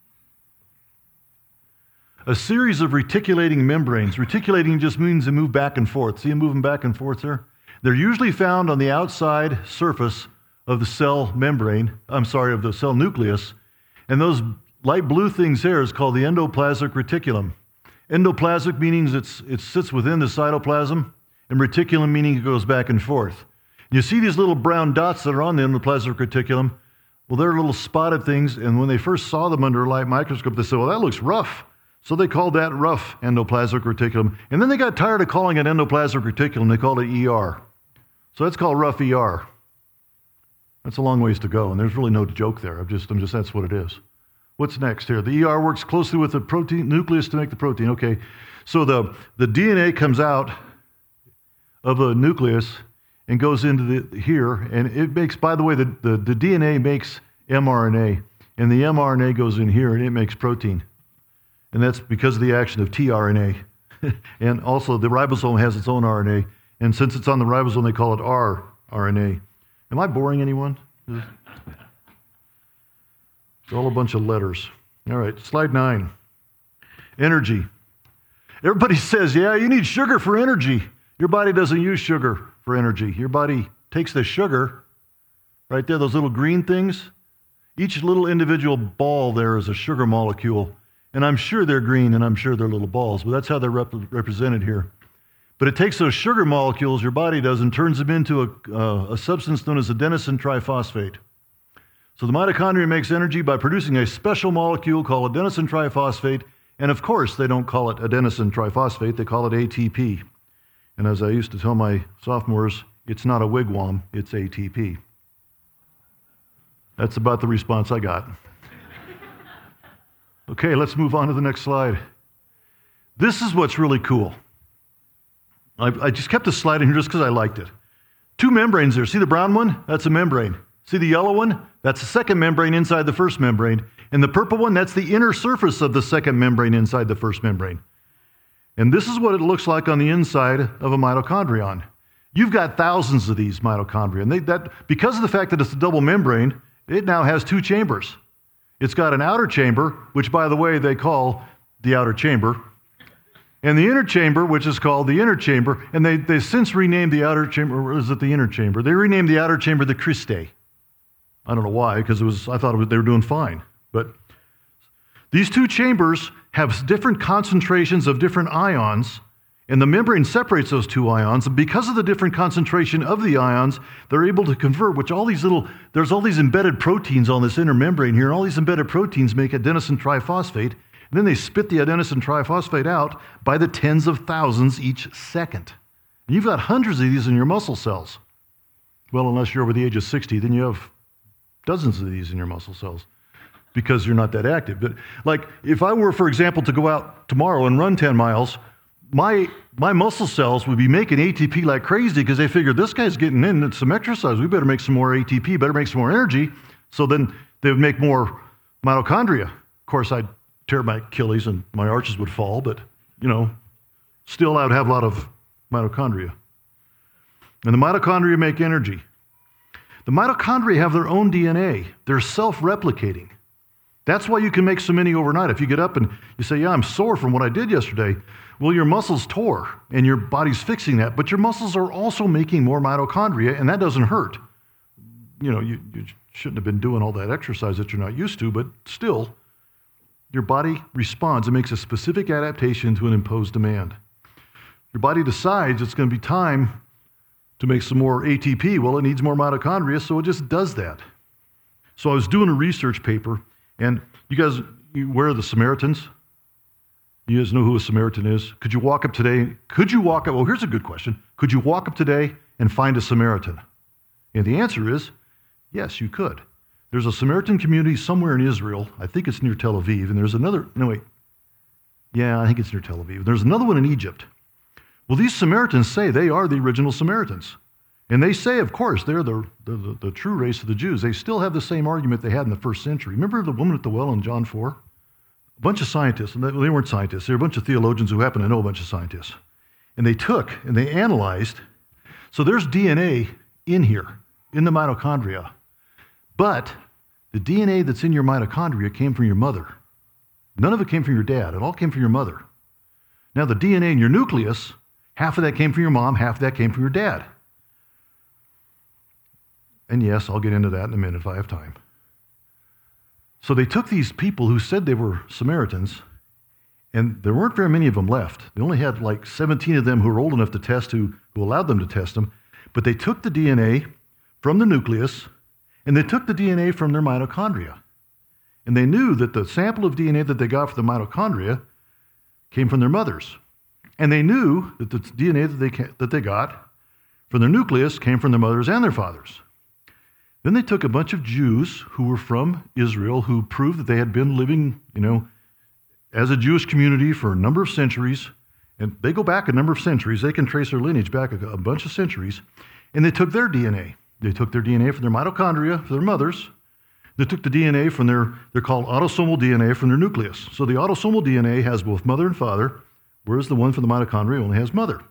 A series of reticulating membranes. Reticulating just means they move back and forth. See them moving back and forth there? They're usually found on the outside surface of the cell membrane, I'm sorry, of the cell nucleus. And those light blue things there is called the endoplasmic reticulum. Endoplasmic meaning it's, it sits within the cytoplasm, and reticulum meaning it goes back and forth. You see these little brown dots that are on the endoplasmic reticulum? Well, they're little spotted things, and when they first saw them under a light microscope, they said, well, that looks rough. So they called that rough endoplasmic reticulum. And then they got tired of calling it endoplasmic reticulum. They called it E R. So that's called rough E R. That's a long ways to go, and there's really no joke there. I'm just, I'm just, that's what it is. What's next here? The E R works closely with the protein nucleus to make the protein. Okay, so the, the D N A comes out of the nucleus and goes into the here, and it makes, by the way, the, the, the D N A makes mRNA, and the mRNA goes in here, and it makes protein. And that's because of the action of tRNA. And also, the ribosome has its own R N A, and since it's on the ribosome, they call it rRNA. Am I boring anyone? It's all a bunch of letters. All right, slide nine. Energy. Everybody says, yeah, you need sugar for energy. Your body doesn't use sugar for energy. Your body takes the sugar, right there, those little green things. Each little individual ball there is a sugar molecule. And I'm sure they're green, and I'm sure they're little balls, but that's how they're rep- represented here. But it takes those sugar molecules, your body does, and turns them into a, uh, a substance known as adenosine triphosphate. So the mitochondria makes energy by producing a special molecule called adenosine triphosphate, and of course they don't call it adenosine triphosphate, they call it A T P. And as I used to tell my sophomores, it's not a wigwam, it's A T P. That's about the response I got. Okay, let's move on to the next slide. This is what's really cool. I, I just kept this slide in here just because I liked it. Two membranes there. See the brown one? That's a membrane. See the yellow one? That's the second membrane inside the first membrane. And the purple one, that's the inner surface of the second membrane inside the first membrane. And this is what it looks like on the inside of a mitochondrion. You've got thousands of these mitochondria. And they, that, because of the fact that it's a double membrane, it now has two chambers. It's got an outer chamber, which, by the way, they call the outer chamber, and the inner chamber, which is called the inner chamber, and they, they since renamed the outer chamber, or is it the inner chamber? They renamed the outer chamber the cristae. I don't know why, because it was I thought it was, they were doing fine. But these two chambers have different concentrations of different ions, And the membrane separates those two ions, and because of the different concentration of the ions, they're able to convert, which all these little, there's all these embedded proteins on this inner membrane here, and all these embedded proteins make adenosine triphosphate, and then they spit the adenosine triphosphate out by the tens of thousands each second. And you've got hundreds of these in your muscle cells. Well, unless you're over the age of sixty, then you have dozens of these in your muscle cells because you're not that active. But like, if I were, for example, to go out tomorrow and run ten miles, My my muscle cells would be making A T P like crazy because they figured this guy's getting in some exercise. We better make some more A T P, better make some more energy. So then they would make more mitochondria. Of course, I'd tear my Achilles and my arches would fall, but, you know, still I would have a lot of mitochondria. And the mitochondria make energy. The mitochondria have their own D N A. They're self-replicating. That's why you can make so many overnight. If you get up and you say, yeah, I'm sore from what I did yesterday, well, your muscles tore, and your body's fixing that, but your muscles are also making more mitochondria, and that doesn't hurt. You know, you, you shouldn't have been doing all that exercise that you're not used to, but still, your body responds. It makes a specific adaptation to an imposed demand. Your body decides it's going to be time to make some more A T P. Well, it needs more mitochondria, so it just does that. So I was doing a research paper, and you guys, you, where are the Samaritans? You guys know who a Samaritan is? Could you walk up today? Could you walk up? Well, here's a good question. Could you walk up today and find a Samaritan? And the answer is, yes, you could. There's a Samaritan community somewhere in Israel. I think it's near Tel Aviv. And there's another, no, wait. Yeah, I think it's near Tel Aviv. There's another one in Egypt. Well, these Samaritans say they are the original Samaritans. And they say, of course, they're the, the, the, the true race of the Jews. They still have the same argument they had in the first century. Remember the woman at the well in John four? A bunch of scientists, and they weren't scientists, they were a bunch of theologians who happen to know a bunch of scientists. And they took and they analyzed, so there's D N A in here, in the mitochondria, but the D N A that's in your mitochondria came from your mother. None of it came from your dad, it all came from your mother. Now the D N A in your nucleus, half of that came from your mom, half of that came from your dad. And yes, I'll get into that in a minute if I have time. So they took these people who said they were Samaritans, and there weren't very many of them left. They only had like seventeen of them who were old enough to test, who, who allowed them to test them. But they took the D N A from the nucleus, and they took the D N A from their mitochondria. And they knew that the sample of D N A that they got from the mitochondria came from their mothers. And they knew that the D N A that they, that they got from their nucleus came from their mothers and their fathers. Then they took a bunch of Jews who were from Israel who proved that they had been living, you know, as a Jewish community for a number of centuries. And they go back a number of centuries. They can trace their lineage back a, a bunch of centuries. And they took their D N A. They took their D N A from their mitochondria, from their mothers. They took the D N A from their, they're called autosomal D N A from their nucleus. So the autosomal D N A has both mother and father, whereas the one from the mitochondria only has mother.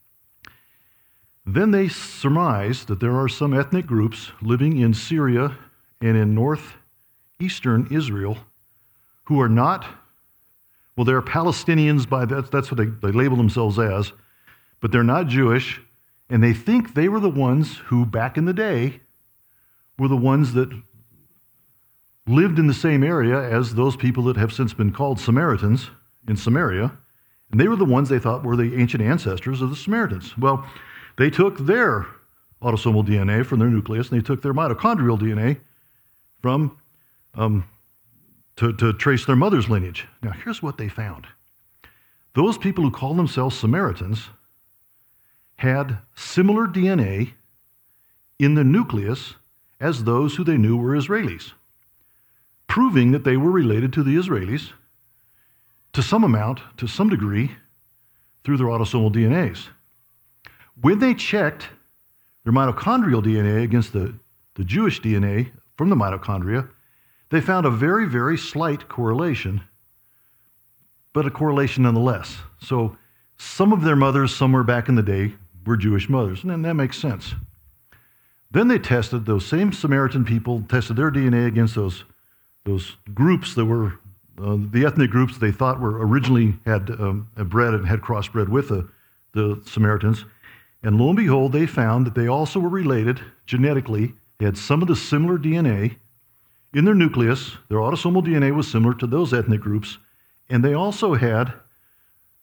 Then they surmised that there are some ethnic groups living in Syria and in northeastern Israel who are not, well, they're Palestinians, by that, that's what they, they label themselves as, but they're not Jewish, and they think they were the ones who, back in the day, were the ones that lived in the same area as those people that have since been called Samaritans in Samaria, and they were the ones they thought were the ancient ancestors of the Samaritans. Well, they took their autosomal D N A from their nucleus, and they took their mitochondrial D N A from um, to, to trace their mother's lineage. Now, here's what they found. Those people who call themselves Samaritans had similar D N A in the nucleus as those who they knew were Israelis, proving that they were related to the Israelis to some amount, to some degree, through their autosomal D N As. When they checked their mitochondrial D N A against the, the Jewish D N A from the mitochondria, they found a very, very slight correlation, but a correlation nonetheless. So some of their mothers, somewhere back in the day, were Jewish mothers, and that makes sense. Then they tested, those same Samaritan people tested their D N A against those, those groups that were, uh, the ethnic groups they thought were originally had um, bred and had crossbred with the, the Samaritans. And lo and behold, they found that they also were related genetically. They had some of the similar D N A in their nucleus. Their autosomal D N A was similar to those ethnic groups. And they also had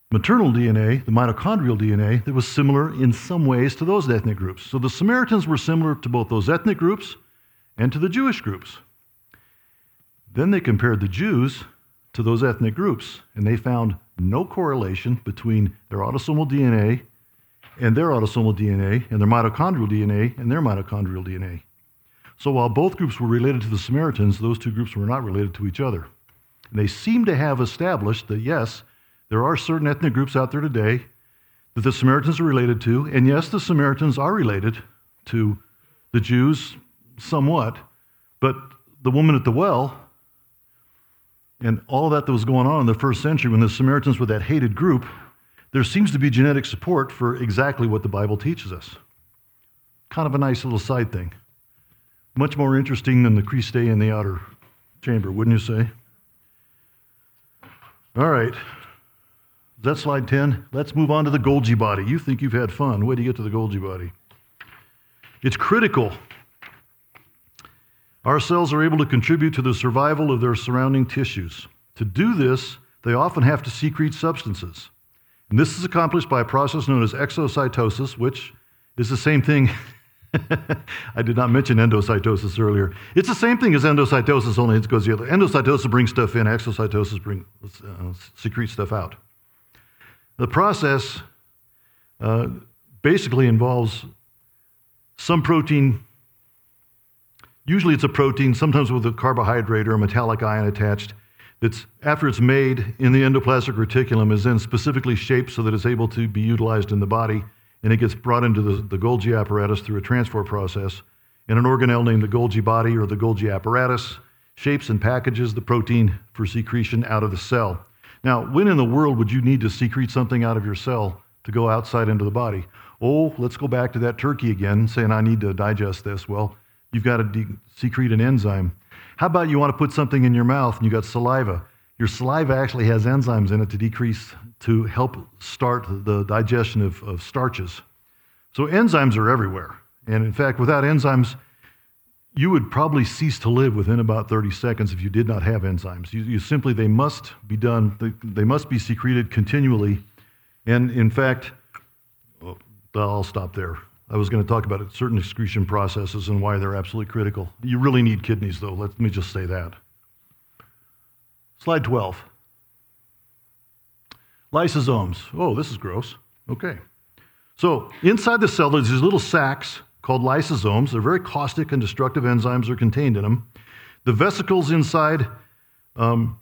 maternal D N A, the mitochondrial D N A, that was similar in some ways to those ethnic groups. So the Samaritans were similar to both those ethnic groups and to the Jewish groups. Then they compared the Jews to those ethnic groups, and they found no correlation between their autosomal D N A and their autosomal D N A, and their mitochondrial D N A and their mitochondrial D N A. So while both groups were related to the Samaritans, those two groups were not related to each other. And they seem to have established that, yes, there are certain ethnic groups out there today that the Samaritans are related to, and yes, the Samaritans are related to the Jews somewhat, but the woman at the well and all that that was going on in the first century when the Samaritans were that hated group, there seems to be genetic support for exactly what the Bible teaches us. Kind of a nice little side thing. Much more interesting than the Christe in the outer chamber, wouldn't you say? All right. Is that slide ten? Let's move on to the Golgi body. You think you've had fun. Wait till you get to the Golgi body. It's critical. Our cells are able to contribute to the survival of their surrounding tissues. To do this, they often have to secrete substances. And this is accomplished by a process known as exocytosis, which is the same thing. I did not mention endocytosis earlier. It's the same thing as endocytosis, only it goes the other. Endocytosis brings stuff in, exocytosis brings uh, secretes stuff out. The process uh, basically involves some protein. Usually it's a protein, sometimes with a carbohydrate or a metallic ion attached, that's, after it's made in the endoplasmic reticulum, is then specifically shaped so that it's able to be utilized in the body, and it gets brought into the, the Golgi apparatus through a transport process. And an organelle named the Golgi body or the Golgi apparatus shapes and packages the protein for secretion out of the cell. Now, when in the world would you need to secrete something out of your cell to go outside into the body? Oh, let's go back to that turkey again, saying I need to digest this. Well, you've got to de- secrete an enzyme. How about you want to put something in your mouth and you got saliva? Your saliva actually has enzymes in it to decrease, to help start the digestion of, of starches. So enzymes are everywhere. And in fact, without enzymes, you would probably cease to live within about thirty seconds if you did not have enzymes. You, you simply, they must be done, they, they must be secreted continually. And in fact, well, I'll stop there. I was going to talk about it, certain excretion processes and why they're absolutely critical. You really need kidneys, though. Let me just say that. Slide twelve. Lysosomes. Oh, this is gross. Okay. So inside the cell, there's these little sacs called lysosomes. They're very caustic and destructive enzymes are contained in them. The vesicles inside um,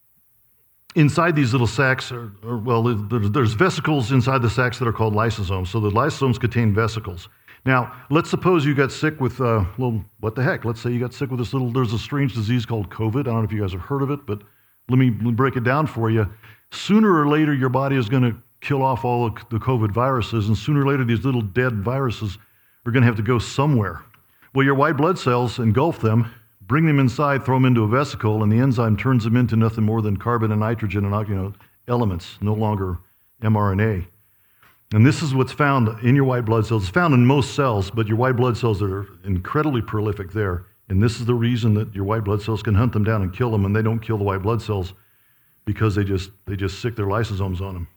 inside these little sacs, are, are, well, there's vesicles inside the sacs that are called lysosomes. So the lysosomes contain vesicles. Now, let's suppose you got sick with, uh, well, what the heck? Let's say you got sick with this little, there's a strange disease called COVID. I don't know if you guys have heard of it, but let me break it down for you. Sooner or later, your body is going to kill off all of the COVID viruses, and sooner or later, these little dead viruses are going to have to go somewhere. Well, your white blood cells engulf them, bring them inside, throw them into a vesicle, and the enzyme turns them into nothing more than carbon and nitrogen and you know, elements, no longer mRNA. And this is what's found in your white blood cells. It's found in most cells, but your white blood cells are incredibly prolific there. And this is the reason that your white blood cells can hunt them down and kill them, and they don't kill the white blood cells because they just they just sick their lysosomes on them.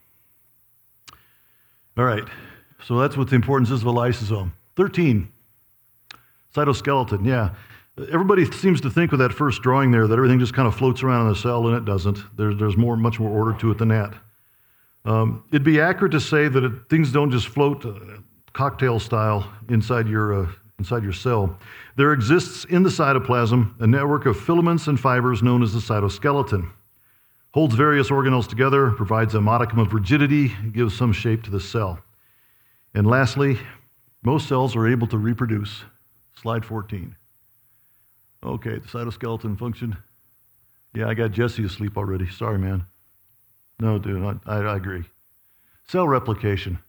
All right, so that's what the importance is of a lysosome. thirteen, cytoskeleton, yeah. Everybody seems to think with that first drawing there that everything just kind of floats around in the cell, and it doesn't. There's, there's more, much more order to it than that. Um, it'd be accurate to say that it, things don't just float uh, cocktail style inside your uh, inside your cell. There exists in the cytoplasm a network of filaments and fibers known as the cytoskeleton. Holds various organelles together, provides a modicum of rigidity, gives some shape to the cell. And lastly, most cells are able to reproduce. Slide fourteen. Okay, the cytoskeleton function. Yeah, I got Jesse asleep already. Sorry, man. No, dude, I, I, I agree. Cell replication.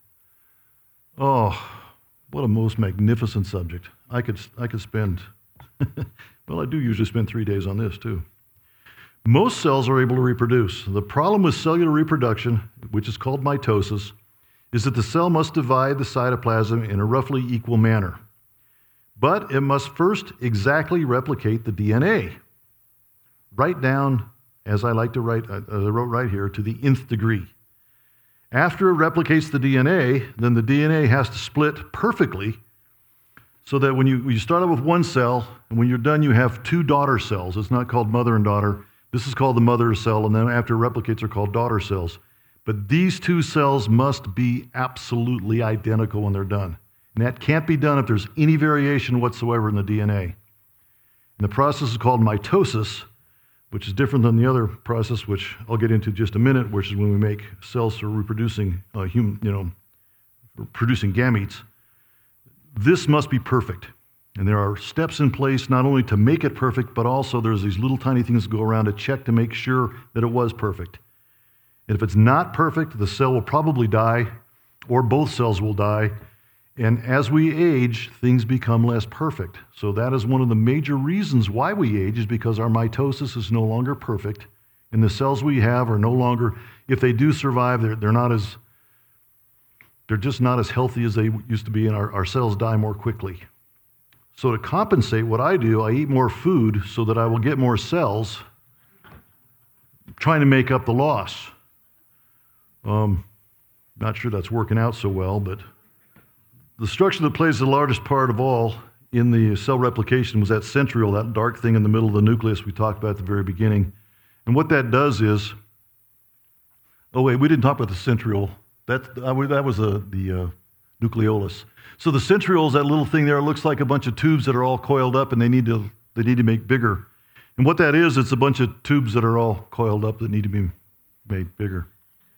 Oh, what a most magnificent subject. I could, I could spend, well, I do usually spend three days on this, too. Most cells are able to reproduce. The problem with cellular reproduction, which is called mitosis, is that the cell must divide the cytoplasm in a roughly equal manner. But it must first exactly replicate the D N A. Right down, as I like to write, as I wrote right here, to the nth degree. After it replicates the D N A, then the D N A has to split perfectly so that when you, when you start out with one cell, and when you're done, you have two daughter cells. It's not called mother and daughter. This is called the mother cell, and then after it replicates, they're called daughter cells. But these two cells must be absolutely identical when they're done. And that can't be done if there's any variation whatsoever in the D N A. And the process is called mitosis, which is different than the other process, which I'll get into in just a minute, which is when we make cells for reproducing, uh, human, you know, producing gametes. This must be perfect. And there are steps in place not only to make it perfect, but also there's these little tiny things that go around to check to make sure that it was perfect. And if it's not perfect, the cell will probably die, or both cells will die. And as we age, things become less perfect. So that is one of the major reasons why we age, is because our mitosis is no longer perfect, and the cells we have are no longer, if they do survive, they're, they're not as, they're just not as healthy as they used to be, and our, our cells die more quickly. So to compensate, what I do, I eat more food so that I will get more cells, trying to make up the loss. Um, not sure that's working out so well, but the structure that plays the largest part of all in the cell replication was that centriole, that dark thing in the middle of the nucleus we talked about at the very beginning. And what that does is, oh wait, we didn't talk about the centriole. That, that was a, the uh, nucleolus. So the centriole is that little thing there. It looks like a bunch of tubes that are all coiled up, and they need to they need to make bigger. And what that is, it's a bunch of tubes that are all coiled up that need to be made bigger.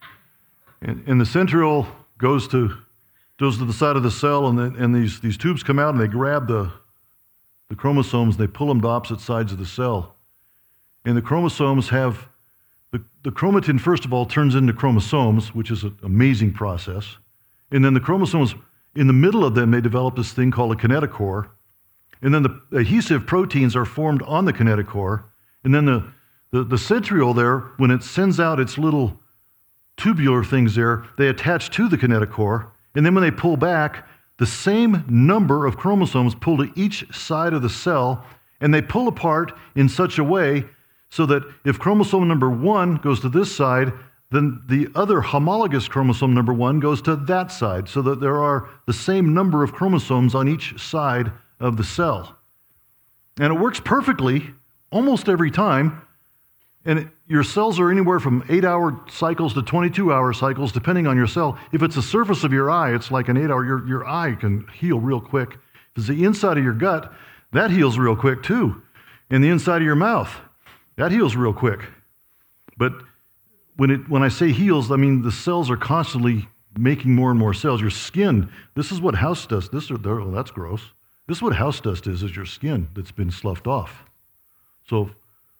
And, and the centriole goes to goes to the side of the cell, and, the, and these, these tubes come out, and they grab the, the chromosomes, and they pull them to opposite sides of the cell. And the chromosomes have, the, the chromatin, first of all, turns into chromosomes, which is an amazing process. And then the chromosomes, in the middle of them, they develop this thing called a kinetochore. And then the adhesive proteins are formed on the kinetochore. And then the, the, the centriole there, when it sends out its little tubular things there, they attach to the kinetochore. And then when they pull back, the same number of chromosomes pull to each side of the cell, and they pull apart in such a way so that if chromosome number one goes to this side, then the other homologous chromosome number one goes to that side, so that there are the same number of chromosomes on each side of the cell. And it works perfectly almost every time. And it, your cells are anywhere from eight-hour cycles to twenty-two-hour cycles, depending on your cell. If it's the surface of your eye, it's like an eight-hour. Your, your eye can heal real quick. If it's the inside of your gut, that heals real quick too. And the inside of your mouth, that heals real quick. But when it when I say heals, I mean the cells are constantly making more and more cells. Your skin, this is what house dust. This, oh, that's gross. This is what house dust is. Is your skin that's been sloughed off. So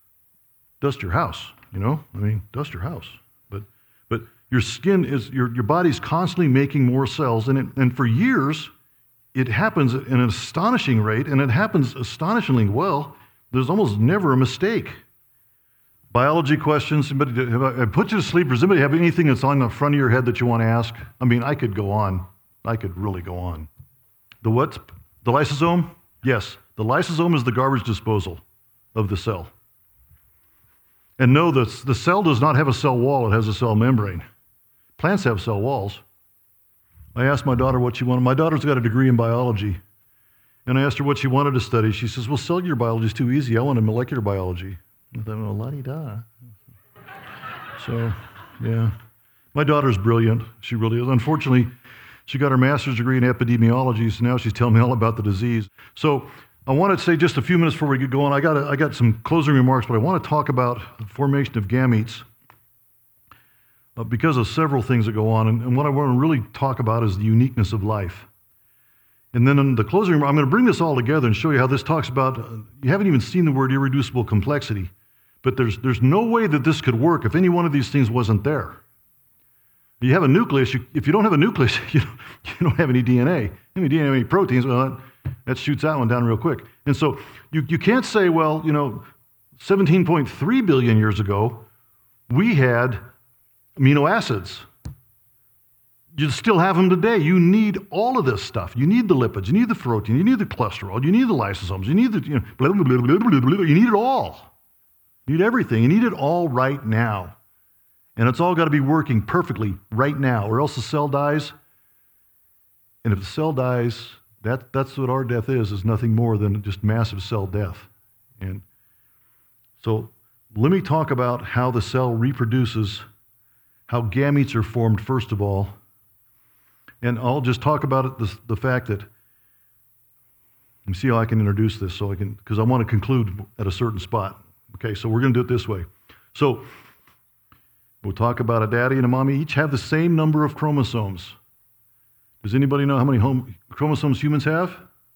dust your house, you know? I mean, dust your house. But but your skin is, your, your body's constantly making more cells, and, it, and for years, it happens at an astonishing rate, and it happens astonishingly well. There's almost never a mistake. Biology questions, somebody, have I, I put you to sleep, or does anybody have anything that's on the front of your head that you want to ask? I mean, I could go on. I could really go on. The what? The lysosome? Yes. The lysosome is the garbage disposal of the cell. And no, the, the cell does not have a cell wall, it has a cell membrane. Plants have cell walls. I asked my daughter what she wanted. My daughter's got a degree in biology. And I asked her what she wanted to study. She says, well, cellular biology is too easy. I wanted molecular biology. I thought, well, la-di-da. So, yeah. My daughter's brilliant. She really is. Unfortunately, she got her master's degree in epidemiology, so now she's telling me all about the disease. So I want to say just a few minutes before we get going, I got a, I got some closing remarks, but I want to talk about the formation of gametes uh, because of several things that go on. And, and what I want to really talk about is the uniqueness of life. And then in the closing remarks, I'm going to bring this all together and show you how this talks about, uh, you haven't even seen the word irreducible complexity, but there's there's no way that this could work if any one of these things wasn't there. You have a nucleus. You, if you don't have a nucleus, you don't, you don't have any D N A. Any D N A, any proteins, well, that, that shoots that one down real quick. And so you, you can't say, well, you know, seventeen point three billion years ago, we had amino acids. You still have them today. You need all of this stuff. You need the lipids. You need the protein. You need the cholesterol. You need the lysosomes. You need the, you know, blah, blah, blah, blah, blah, blah. You need it all. You need everything. You need it all right now. And it's all got to be working perfectly right now, or else the cell dies. And if the cell dies, that, that's what our death is, is nothing more than just massive cell death. And so let me talk about how the cell reproduces, how gametes are formed first of all. And I'll just talk about it, the, the fact that, let me see how I can introduce this so I can, because I want to conclude at a certain spot. Okay, so we're going to do it this way. So we'll talk about a daddy and a mommy. Each have the same number of chromosomes. Does anybody know how many home, chromosomes humans have?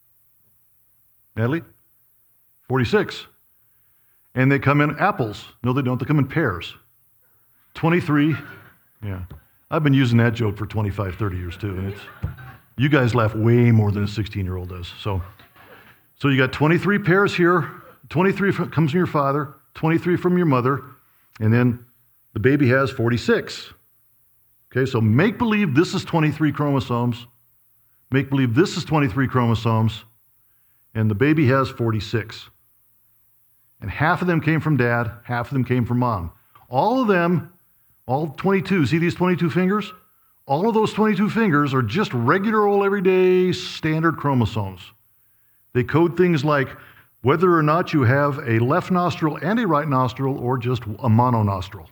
Natalie? forty-six. And they come in apples. No, they don't. They come in pairs. twenty-three. Yeah. I've been using that joke for twenty-five, thirty years too. And it's, you guys laugh way more than a sixteen-year-old does. So, so you got twenty-three pairs here. twenty-three from, comes from your father, twenty-three from your mother, and then the baby has forty-six. Okay, so make believe this is twenty-three chromosomes. Make believe this is twenty-three chromosomes, and the baby has forty-six. And half of them came from dad, half of them came from mom. All of them, all twenty-two, see these twenty-two fingers? All of those twenty-two fingers are just regular old everyday standard chromosomes. They code things like whether or not you have a left nostril and a right nostril or just a mononostril,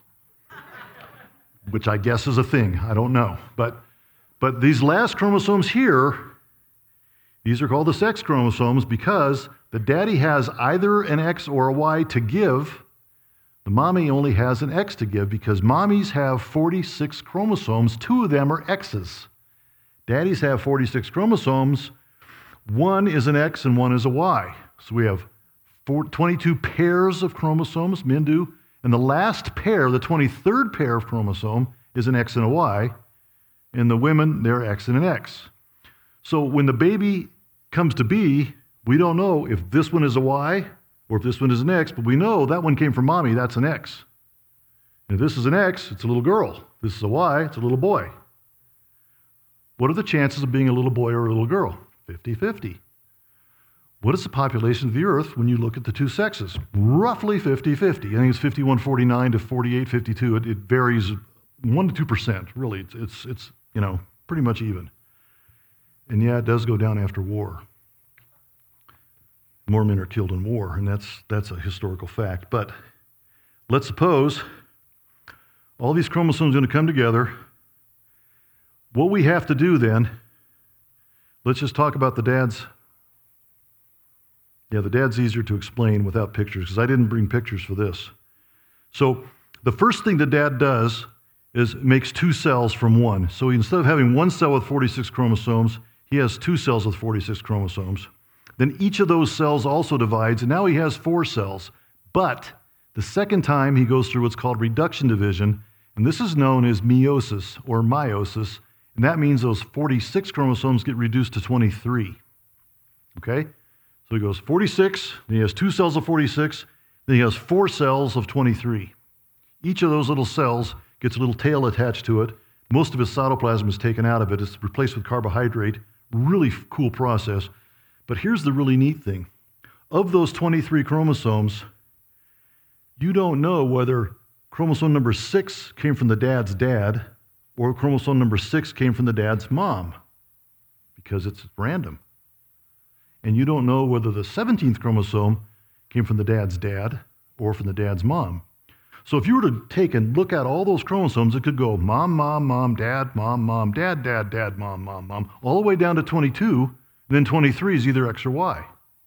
which I guess is a thing. I don't know. But, but these last chromosomes here, these are called the sex chromosomes because the daddy has either an X or a Y to give. The mommy only has an X to give because mommies have forty-six chromosomes. Two of them are X's. Daddies have forty-six chromosomes. One is an X and one is a Y. So we have four, twenty-two pairs of chromosomes, men do. And the last pair, the twenty-third pair of chromosome, is an X and a Y. And the women, they're X and an X. So when the baby comes to be, we don't know if this one is a Y or if this one is an X, but we know that one came from mommy, that's an X. And if this is an X, it's a little girl. If this is a Y, it's a little boy. What are the chances of being a little boy or a little girl? fifty-fifty. What is the population of the earth when you look at the two sexes? Roughly fifty-fifty. I think it's fifty-one forty-nine to forty-eight fifty-two. It, it varies one to two percent, really. It's, it's, it's, you know, pretty much even. And yeah, it does go down after war. More men are killed in war, and that's, that's a historical fact. But let's suppose all these chromosomes are going to come together. What we have to do then, let's just talk about the dads. Yeah, the dad's easier to explain without pictures because I didn't bring pictures for this. So the first thing the dad does is makes two cells from one. So instead of having one cell with forty-six chromosomes, he has two cells with forty-six chromosomes. Then each of those cells also divides, and now he has four cells. But the second time he goes through what's called reduction division, and this is known as meiosis or meiosis, and that means those forty-six chromosomes get reduced to twenty-three. Okay? So he goes forty-six, then he has two cells of forty-six, then he has four cells of twenty-three. Each of those little cells gets a little tail attached to it. Most of his cytoplasm is taken out of it. It's replaced with carbohydrate. Really cool process. But here's the really neat thing. Of those twenty-three chromosomes, you don't know whether chromosome number six came from the dad's dad or chromosome number six came from the dad's mom because it's random. And you don't know whether the seventeenth chromosome came from the dad's dad or from the dad's mom. So if you were to take and look at all those chromosomes, it could go mom, mom, mom, dad, mom, mom, dad, dad, dad, mom, mom, mom, all the way down to twenty-two, and then twenty-three is either X or Y.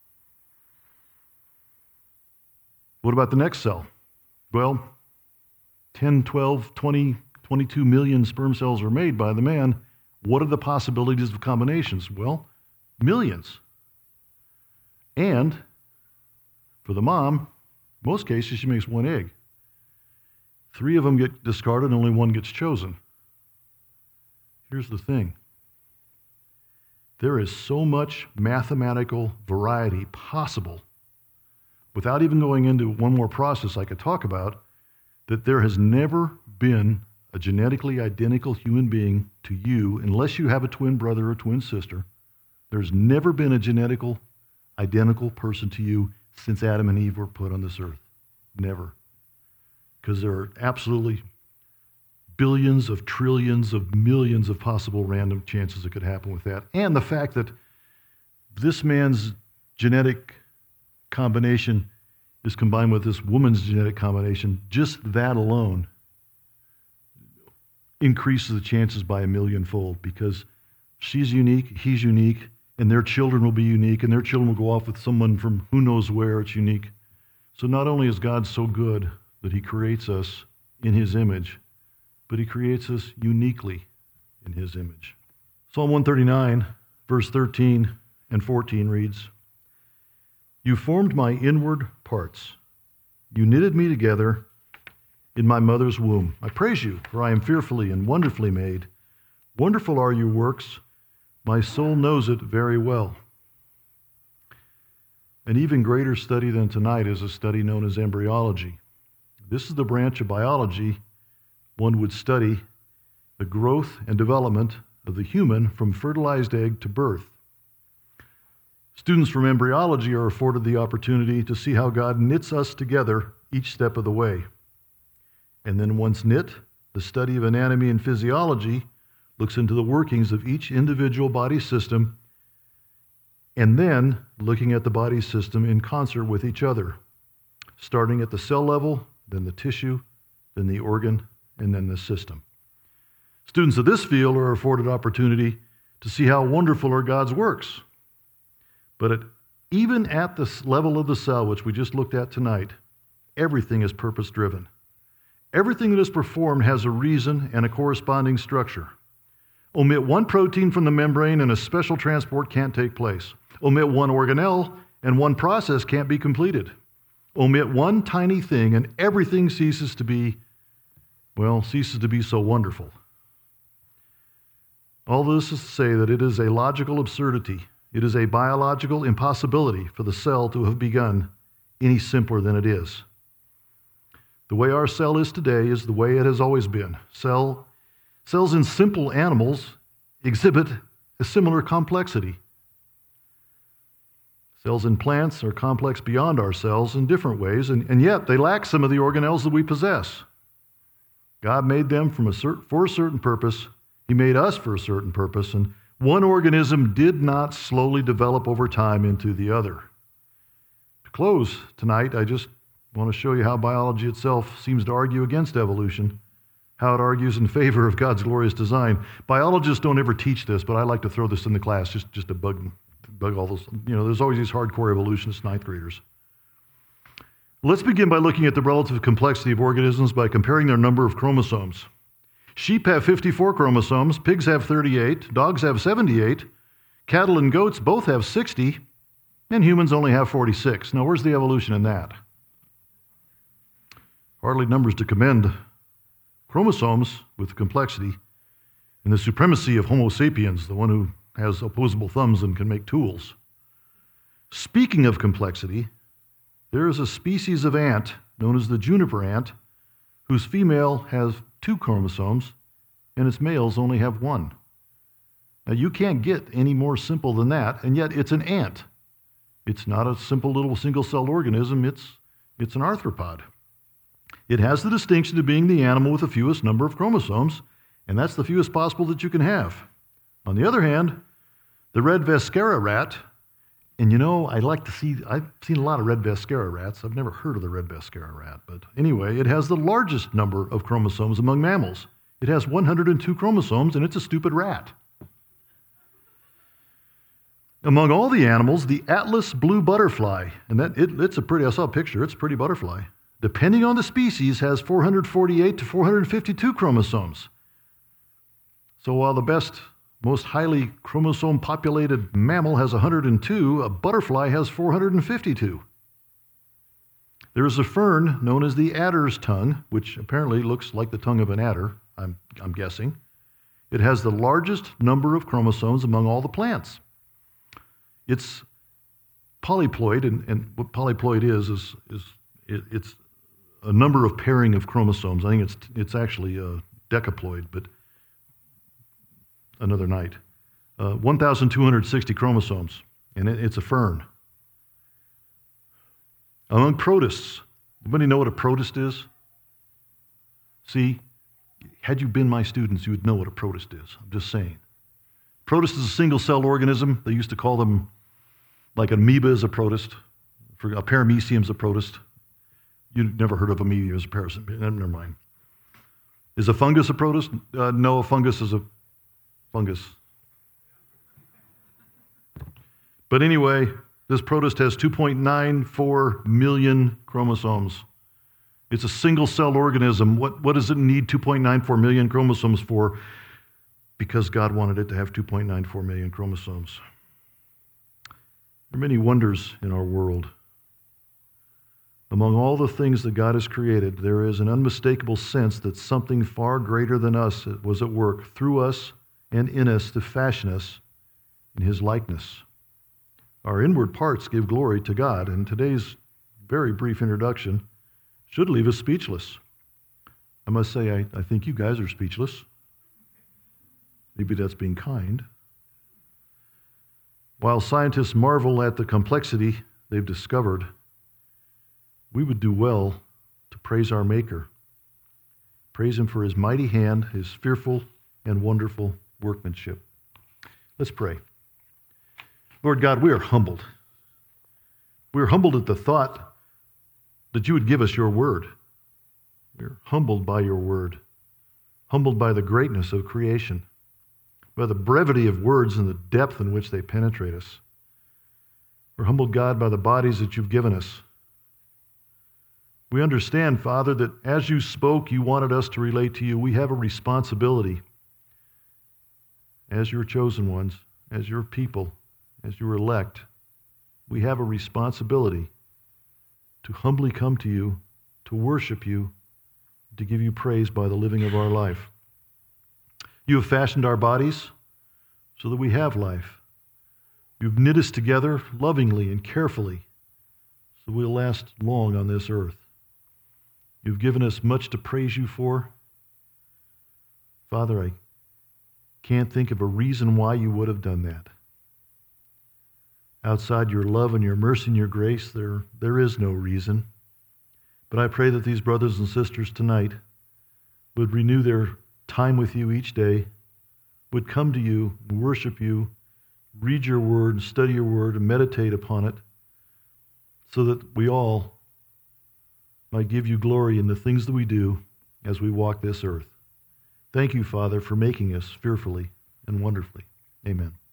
What about the next cell? Well, ten, twelve, twenty, twenty-two million sperm cells are made by the man. What are the possibilities of combinations? Well, millions. And for the mom, most cases she makes one egg. Three of them get discarded and only one gets chosen. Here's the thing. There is so much mathematical variety possible, without even going into one more process I could talk about, that there has never been a genetically identical human being to you, unless you have a twin brother or twin sister. There's never been a genetical identical person to you since Adam and Eve were put on this earth. Never. Because there are absolutely billions of trillions of millions of possible random chances that could happen with that. And the fact that this man's genetic combination is combined with this woman's genetic combination, just that alone increases the chances by a millionfold, because she's unique, he's unique, and their children will be unique, and their children will go off with someone from who knows where. It's unique. So not only is God so good that he creates us in his image, but he creates us uniquely in his image. Psalm one thirty-nine, verse thirteen and fourteen reads, "You formed my inward parts. You knitted me together in my mother's womb. I praise you, for I am fearfully and wonderfully made. Wonderful are your works. My soul knows it very well." An even greater study than tonight is a study known as embryology. This is the branch of biology one would study the growth and development of the human from fertilized egg to birth. Students from embryology are afforded the opportunity to see how God knits us together each step of the way. And then once knit, the study of anatomy and physiology looks into the workings of each individual body system, and then looking at the body system in concert with each other, starting at the cell level, then the tissue, then the organ, and then the system. Students of this field are afforded opportunity to see how wonderful are God's works. But at, even at the level of the cell, which we just looked at tonight, everything is purpose-driven. Everything that is performed has a reason and a corresponding structure. Omit one protein from the membrane and a special transport can't take place. Omit one organelle and one process can't be completed. Omit one tiny thing and everything ceases to be, well, ceases to be so wonderful. All this is to say that it is a logical absurdity. It is a biological impossibility for the cell to have begun any simpler than it is. The way our cell is today is the way it has always been. Cell, cells in simple animals exhibit a similar complexity. Cells in plants are complex beyond our cells in different ways, and, and yet they lack some of the organelles that we possess. God made them from a cer- for a certain purpose. He made us for a certain purpose, and one organism did not slowly develop over time into the other. To close tonight, I just want to show you how biology itself seems to argue against evolution, how it argues in favor of God's glorious design. Biologists don't ever teach this, but I like to throw this in the class just, just to bug, bug all those. You know, there's always these hardcore evolutionists, ninth graders. Let's begin by looking at the relative complexity of organisms by comparing their number of chromosomes. Sheep have fifty-four chromosomes, pigs have thirty-eight, dogs have seventy-eight, cattle and goats both have sixty, and humans only have forty-six. Now, where's the evolution in that? Hardly numbers to commend chromosomes with complexity and the supremacy of Homo sapiens, the one who has opposable thumbs and can make tools. Speaking of complexity, there is a species of ant known as the juniper ant whose female has two chromosomes and its males only have one. Now, you can't get any more simple than that, and yet it's an ant. It's not a simple little single-celled organism. It's, it's an arthropod. It has the distinction of being the animal with the fewest number of chromosomes, and that's the fewest possible that you can have. On the other hand, the red Vescara rat, and you know, I like to see, I've seen a lot of red Vescara rats. I've never heard of the red Vescara rat, but anyway, it has the largest number of chromosomes among mammals. It has one hundred two chromosomes, and it's a stupid rat. Among all the animals, the Atlas blue butterfly, and that it, it's a pretty, I saw a picture, it's a pretty butterfly, depending on the species, has four hundred forty-eight to four hundred fifty-two chromosomes. So while the best, most highly chromosome-populated mammal has one hundred two, a butterfly has four hundred fifty-two. There is a fern known as the adder's tongue, which apparently looks like the tongue of an adder, I'm, I'm guessing. It has the largest number of chromosomes among all the plants. It's polyploid, and, and what polyploid is, is, is it, it's a number of pairing of chromosomes. I think it's it's actually a decaploid, but another night. Uh, one thousand two hundred sixty chromosomes, and it, it's a fern. Among protists, anybody know what a protist is? See, Had you been my students, you would know what a protist is. I'm just saying. Protist is a single-celled organism. They used to call them, like an amoeba is a protist. For a paramecium is a protist. You've never heard of amoeba as a parasite. Never mind. Is a fungus a protist? Uh, no, a fungus is a fungus. But anyway, this protist has two point nine four million chromosomes. It's a single-celled organism. What, what does it need two point nine four million chromosomes for? Because God wanted it to have two point nine four million chromosomes. There are many wonders in our world. Among all the things that God has created, there is an unmistakable sense that something far greater than us was at work through us and in us to fashion us in His likeness. Our inward parts give glory to God, and today's very brief introduction should leave us speechless. I must say, I, I think you guys are speechless. Maybe that's being kind. While scientists marvel at the complexity they've discovered, we would do well to praise our Maker. Praise Him for His mighty hand, His fearful and wonderful workmanship. Let's pray. Lord God, we are humbled. We are humbled at the thought that you would give us your word. We are humbled by your word, humbled by the greatness of creation, by the brevity of words and the depth in which they penetrate us. We're humbled, God, by the bodies that you've given us. We understand, Father, that as you spoke, you wanted us to relate to you. We have a responsibility as your chosen ones, as your people, as your elect. We have a responsibility to humbly come to you, to worship you, to give you praise by the living of our life. You have fashioned our bodies so that we have life. You've knit us together lovingly and carefully so we'll last long on this earth. You've given us much to praise you for. Father, I can't think of a reason why you would have done that. Outside your love and your mercy and your grace, there, there is no reason. But I pray that these brothers and sisters tonight would renew their time with you each day, would come to you and worship you, read your word, study your word, and meditate upon it, so that we all might give you glory in the things that we do as we walk this earth. Thank you, Father, for making us fearfully and wonderfully. Amen.